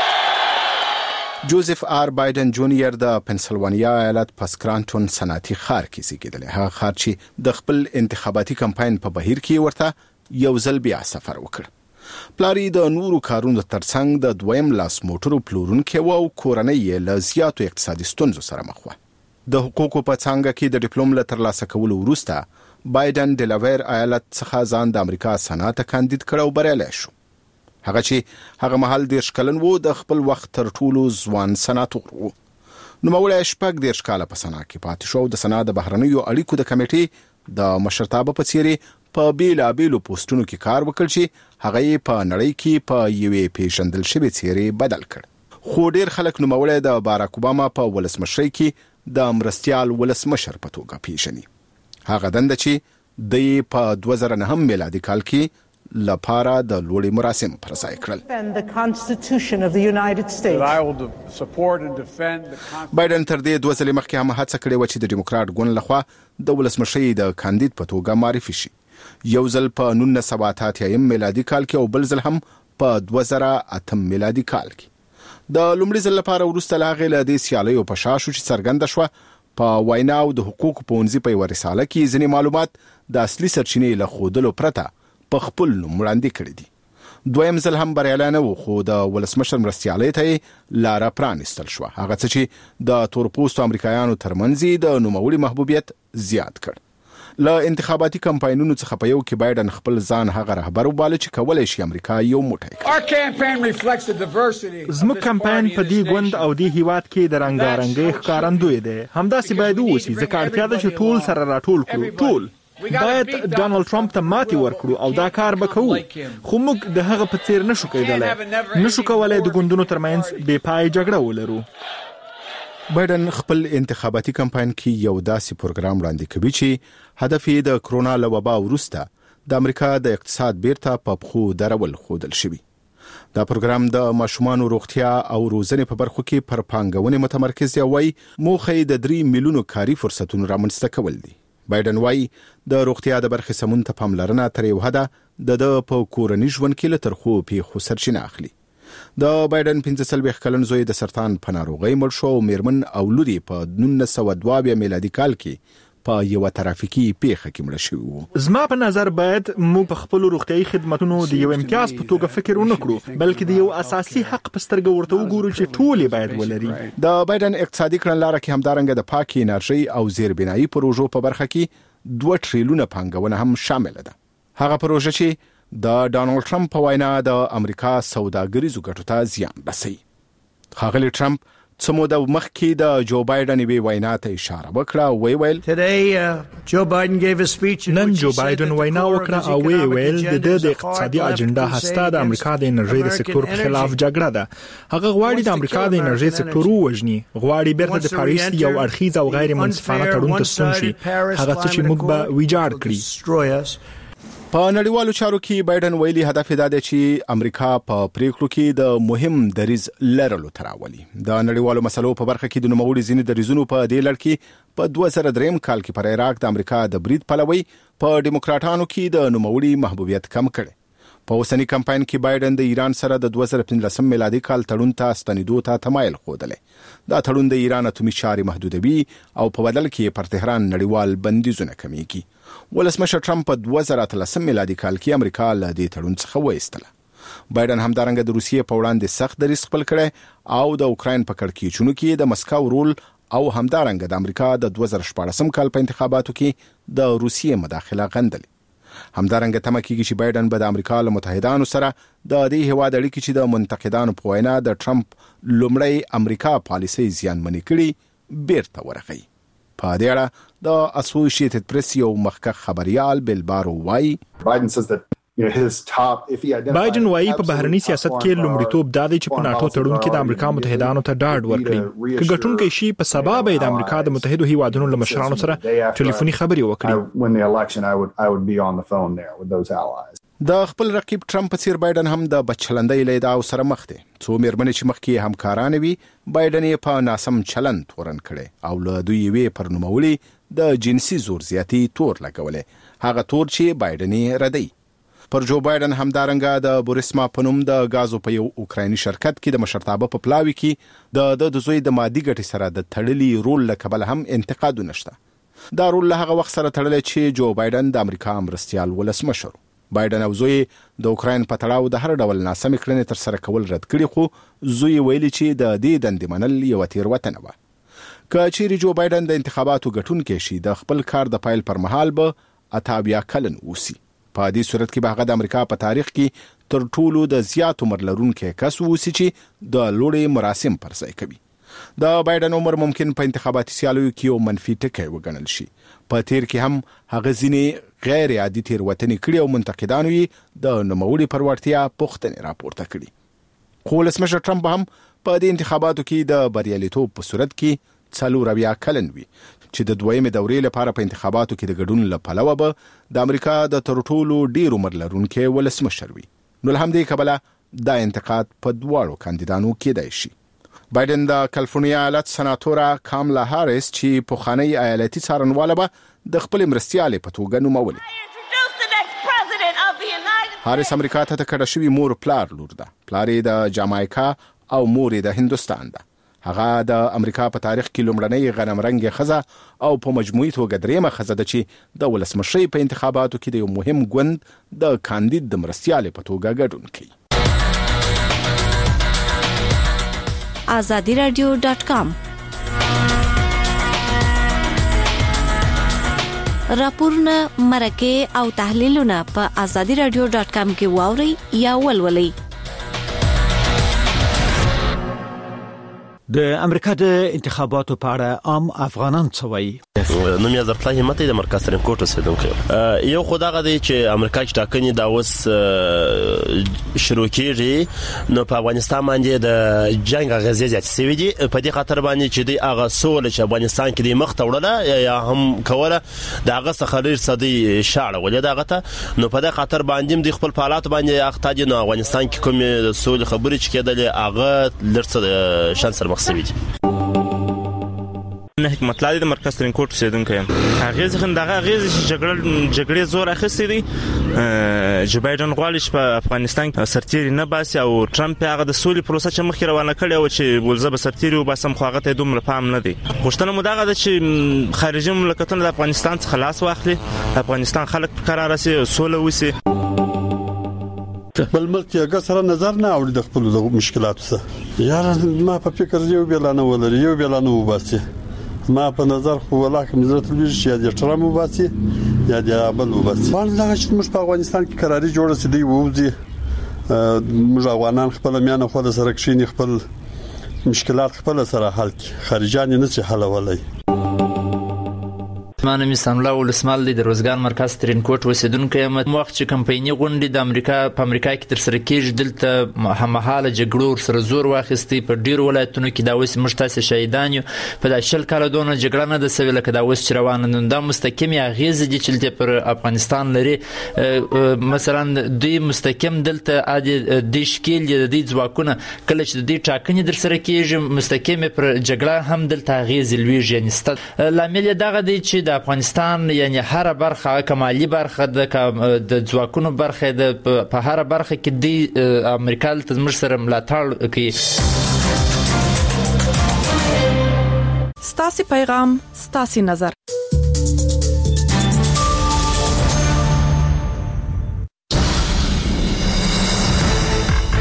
جوزف آر بایدن جونیئر د پنسلوانیا ایالت په سکرانټون صنعتي ښار کې زیږیدلی. هغه ښار چې د خپل انتخاباتي کمپاین په بهیر کې ورته یو ځل بیا سفر وکړ. پلاری د نورو کارونو ترڅنګ د دویم لاس موټرو پلورونکی و او کورنۍ یې له زیاتو اقتصادي ستونزو سره مخ وه. د حقوقو په څانګه کې د ډیپلوم له ترلاسه کولو وروسته بایدن ډیلاویر ایالت څخه ځان د امریکا سنات کاندید کړ او بریالی شو. هغه چې هغه مهال دېرش کلن و، د خپل وخت تر ټولو ځوان سناتور و. نوموړی شپږ دېرش کاله په سنا کې پاتې شو. د سنا د بهرنیو اړیکو د کمیټې د مشرتابه په څیرې په بیلابیلو پوسټونو کې کار وکړ چې هغه یې په نړۍ کې په یوې پیژندل شوې څیرې بدل کړ. خو ډیر خلک نوموړی د باراک اوباما په ولسمشرۍ کې د مرستیال ولسمشر په توګه پیژني. هغه دنده چې د په دوه زره نهم میلادي کال کې لپاره د لوړې مراسم پر ځای کړل. بایدن تر دې دوه ځلې مخکې هم هڅه کړې و چې د ډیموکرات ګوند لخوا د ولسمشرۍ د کاندید په توګه معرفي شي. یو ځل په نولس سوه اته اتیا میلادي کال کې او بل ځل هم په دوه زره اتم میلادي کال کې. د لومړي ځل لپاره وروسته له هغې له دې سیالیو په شا شو چې څرګنده شوه په ویناو د حقوقو پوهنځي په یوه رساله کې ځینې معلومات د اصلي سرچینې له ښودلو پرته په خپل نوم وړاندې کړي دي. دویم ځل هم بریالی نه و، خو د ولسمشر مرستیالۍ ته یې لاره پرانیستل شوه، هغه څه چې د تورپوستو امریکایانو ترمنځ یې د نوموړي محبوبیت زیات کړ. له انتخاباتي کمپاینونو څخه په یو کې بایدن خپل ځان هغه رهبر وباله چې کولی شي امریکا یو موټی کړي. زموږ کمپاین په دې ګوند او دې هیواد کې د رنګارنګۍ ښکارندوی دی. همداسې باید واوسي، ځکه اړتیا ده چې ټول سره راټول کړو. ټول باید ډانلډ ټرمپ ته ماتې ورکړو او دا کار به کوو، خو موږ د هغه په څیر نشو کېدلی. نشو کولای د ګوندونو ترمنځ بې پای جګړه ولرو. بایدن خپل انتخاباتي کمپاین کې یو داسې پروګرام وړاندې کوي چې هدف یې د کرونا له وبا وروسته د امریکا د اقتصاد بیرته په پښو درول ښودل شوي. دا پروګرام د ماشومانو روغتیا او روزنې په برخو کې پر پانګونې متمرکز دی او وايي موخه یې د درې میلیونو کاري فرصتونو رامنځته کول دي. بایدن وايي د روغتیا د برخې سمون ته پاملرنه تر یو حده د د په کورني ژوند کې له ترخو پیښو سرچینه اخلي. د بایدن پنځه څلوېښت کلن زوی د سرطان په ناروغۍ مړ شو او میرمن او لور یې په نولس سوه دوه اویا میلادي کال کې په یو ترافیکي پیښه کې مړ شوی وو. زما په نظر باید مو په خپل روغتيایي خدماتونو د یو امتیاز په توګه فکر ونه کړو، بلکې د یو اساسي حق په سترګه ورته وګورو چې ټول باید ولري. د بایدن اقتصادي کړنلاره کې همدارنګه د پاکي انرژي او زیربنایي پروژو په برخه کې دوه ټریلیونه پانګونه هم شامل ده. هغه پروژه چې د ډانلډ ټرمپ په وینا د امریکا سوداګریزو ګټو ته زیان رسوي. ښاغلی ټرمپ څمو د مخکې د جو بایدن وی وینا ته اشاره وکړه، وی ویل نن جو بایدن وینا وکړه او وی ویل د د اقتصادي اجنډا هسته د امریکا د انرژي د سکتور په خلاف جګړه ده. هغه غواړي د امریکا د انرژي سکتور وژني، غواړي بیرته د پاریس یو اړخیز او غیر منصفانه تړون ته ستون شي، هغه څه چې موږ به ویجاړ کړی. په نړیوالو چارو کې بایدن ویلي هدف دا دی چې امریکا په پریکړو کې د مهم دریز لرلو تراولي. د نړیوالو مسلو په برخه کې د نوموړي ځینې دریزونو په دې لړ کې په دوه زره درې کال کې پر عراق د امریکا د برید پلوي په دیموکراتانو کې د نوموړي محبوبیت کم کړي. په اوسنی کمپاین کې بایدن د ایران سره د دوه زره پنځلس میلادي کال تړون ته ستنېدو ته تمایل ښودلی. دا تړون د ایران اتومي چارې محدودوي او په بدل کې پر تهران نړیوال بندیزونه کمیږي. ولسمشر ټرمپ په دوه زره اتلسم میلادي کال کې امریکا له دې تړون څخه وایستله. بایدن همدارنګه د روسیې په وړاندې سخت دریځ خپل کړی او د اوکراین په کړکېچونو کې د مسکو رول او همدارنګه د امریکا د دوه زره شپاړسم کال په انتخاباتو کې د روسیې مداخله غندلې. همدارنګه تمه کېږي چې بایدن به د امریکا له متحدانو سره د دې هیواد اړیکې چې د منتقدانو په وینا د ټرمپ لومړی امریکا پالیسي زیانمنې کړي بیرته ورغوي. په دې اړه د اسوسییټډ پریس یو مخکښ خبريال بلبارو وایي بایدن وایي په بهرني سیاست کې لومړیتوب دا دی چې په ناتو تړون کې د امریکا متحدانو ته ډاډ ورکړي. که ګټونکي شي په سبا به د امریکا د متحدو هیوادونو له مشرانو سره ټلیفوني خبرې وکړي. د خپل رقیب ټرمپ په څیر بایدن هم د بچلندۍ له ادعاو سره مخ دی. څو میرمنې چې مخکې همکاران وي بایدن یې په ناسم چلند تورن کړي او له دوی وی پر نوموړي د جنسي زور زیاتی تور لګولې، هغه تور چې بایدن یې ردی. پر جو بایدن همدارنګه د بوریسما په نوم د غازو په یو اوکرایني شرکت کې د مشرتابه په پلاوي کې د د زوی د مادي ګټې سره د تړلي رول لکبل هم انتقادونه شته. دا رول له هغه وخت سره تړلی چې جو بایدن د امریکا مرستيال ولسمشر. بایدن او زوی د اوکراین په تړاو د هر ډول ناسمې کړنې تر سره کول رد کړي، خو زوی ویلي چې د دې دندې منل یو تیروتنه وه. که چیرې جو بایدن د انتخاباتو ګټونکی شي د خپل کار د پایل پر مهال به اتاویا کلن اوسي. په دې صورت کې به هغه د امریکا په تاریخ کې تر ټولو د زیات عمر لرونکي کس اوسي چې د لوړې مراسم پر ځای کوي. د بایدن عمر ممکن په انتخاباتي سیالیو کې یو منفي ټکی وګڼل شي. په تیر کې هم هغه ځینې غیر عادي تیروتنې کړې او منتقدانو یې د نوموړي پر وړتیا پوښتنې راپورته کړي. خو ولسمشر ټرمپ هم په دې انتخاباتو کې د بریالیتوب په صورت کې څلور اویا کلن وي چې د دویمې دورې لپاره په انتخاباتو کې د ګډون له پلوه به د امریکا د تر ټولو ډیر عمر لرونکي ولسمشر وي. نو له همدې کبله دا انتقاد په دواړو کاندیدانو کېدای شي. بایدن د کالیفورنیا ایالت سناتوره کاملا هاریس چې پخوانی ایالتي څارنواله به د خپل مرستيالې په توګه نومولې. هاریس امریکا ته تکړه شوی مور پلار لور ده. پلار یې د جامایکا او مور یې د هندستان ده. هغه د امریکا په تاریخ کې لومړنۍ غنم رنګه ښځه او په مجموعي توګه دریمه ښځه ده چې د ولسمشرۍ په انتخاباتو کې د یو مهم ګوند د کاندید د مرستيالې په توګه ګډون کوي. azadi radio dot com راپورونه مرکه او تحلیلونه په azadi radio dot com کې واوري یا ولولئ. د امریکا د انتخاباتو په اړه عام افغانان څه وایي؟ نو مې زرتلا همت د مرکز تریم کوټ اوسیدونکو یو خدای دی چې امریکا چې ټاکنې دا اوس شروع کیږي نو په افغانستان باندې د جنگ غزې زیات سوي دي. په دې خاطر باندې چې د هغه سول چې افغانستان کې د مخ توړله یا هم کوله د هغه څخه لري صدي شاړه ولې دغه ته نو په دې خاطر باندې د خپل حالات باندې اخته دي. نو افغانستان کې کوم سول خبرې چې کېدل هغه لرڅه شانس سره مخ سوي دي. نه حکمت الله د مرکز ترینکوټ اوسیدونکی یم. هغه ځکه دغه هغه جګړه جګړې زور اخیستی دی. جو بایدن غواړي چې په افغانستان کې سرتیري نه باسي او ټرمپ هغه د سولې پروسه چې مخکې روانه کړې او چې ولزه به سرتیري وباسم خو هغه ته دومره پام نه دی. غوښتنه مو دغه ده چې خارجي مملکتونه د افغانستان څخه خلاص واخلي، افغانستان خلک په قرار سي، سوله وسی. بل ملک یې ګر سره نظر نه اوري د خپل مشکلاتو سره. یار ما په فکر یو بیلانه ولري یو بیلانه وباسي. ما په نظر خو ولاکه مزرت لوي چې د ټرم وباسي یا د بل وباسي. باندې دا چې موږ په افغانستان کې قراري جوړه سي دی ووزي. موږ افغانان خپل میانه خو د سره کښینی خپل مشکلات خپل سره حل کړي، خارجان نه څه حلولای. ما نوم سام الله ولسمال د روزګار مرکز ترینکوټ اوسیدونکی یم. وخت چې کمپایني غونډې د امریکا په امریکا کې تر سره کېږي دلته هممهاله جګړو سره زور واخیستي. په ډیرو ولایتونو کې دا اوس مشتاسه شهیدان یو په د شل کال دونه جګړه نه د سوي لکه دا اوس چې روانه نن دا مستقیم اغیز دي چې پر افغانستان لري. مثلا دوی مستقیم دلته د شکیل د دې ځواکونه کله چې د دې ټاکنې در سره کېږي مستقیم پر جګړه هم دلته اغیز لویږي. یعنی ست لامل دغه دی چې د افغانستان یعنی هر برخه کمالي برخه د ځواکونو برخه د په هر برخه کې د امریکا له تزمر سره ملاتړ کوي. ستاسو پیغام ستاسو نظر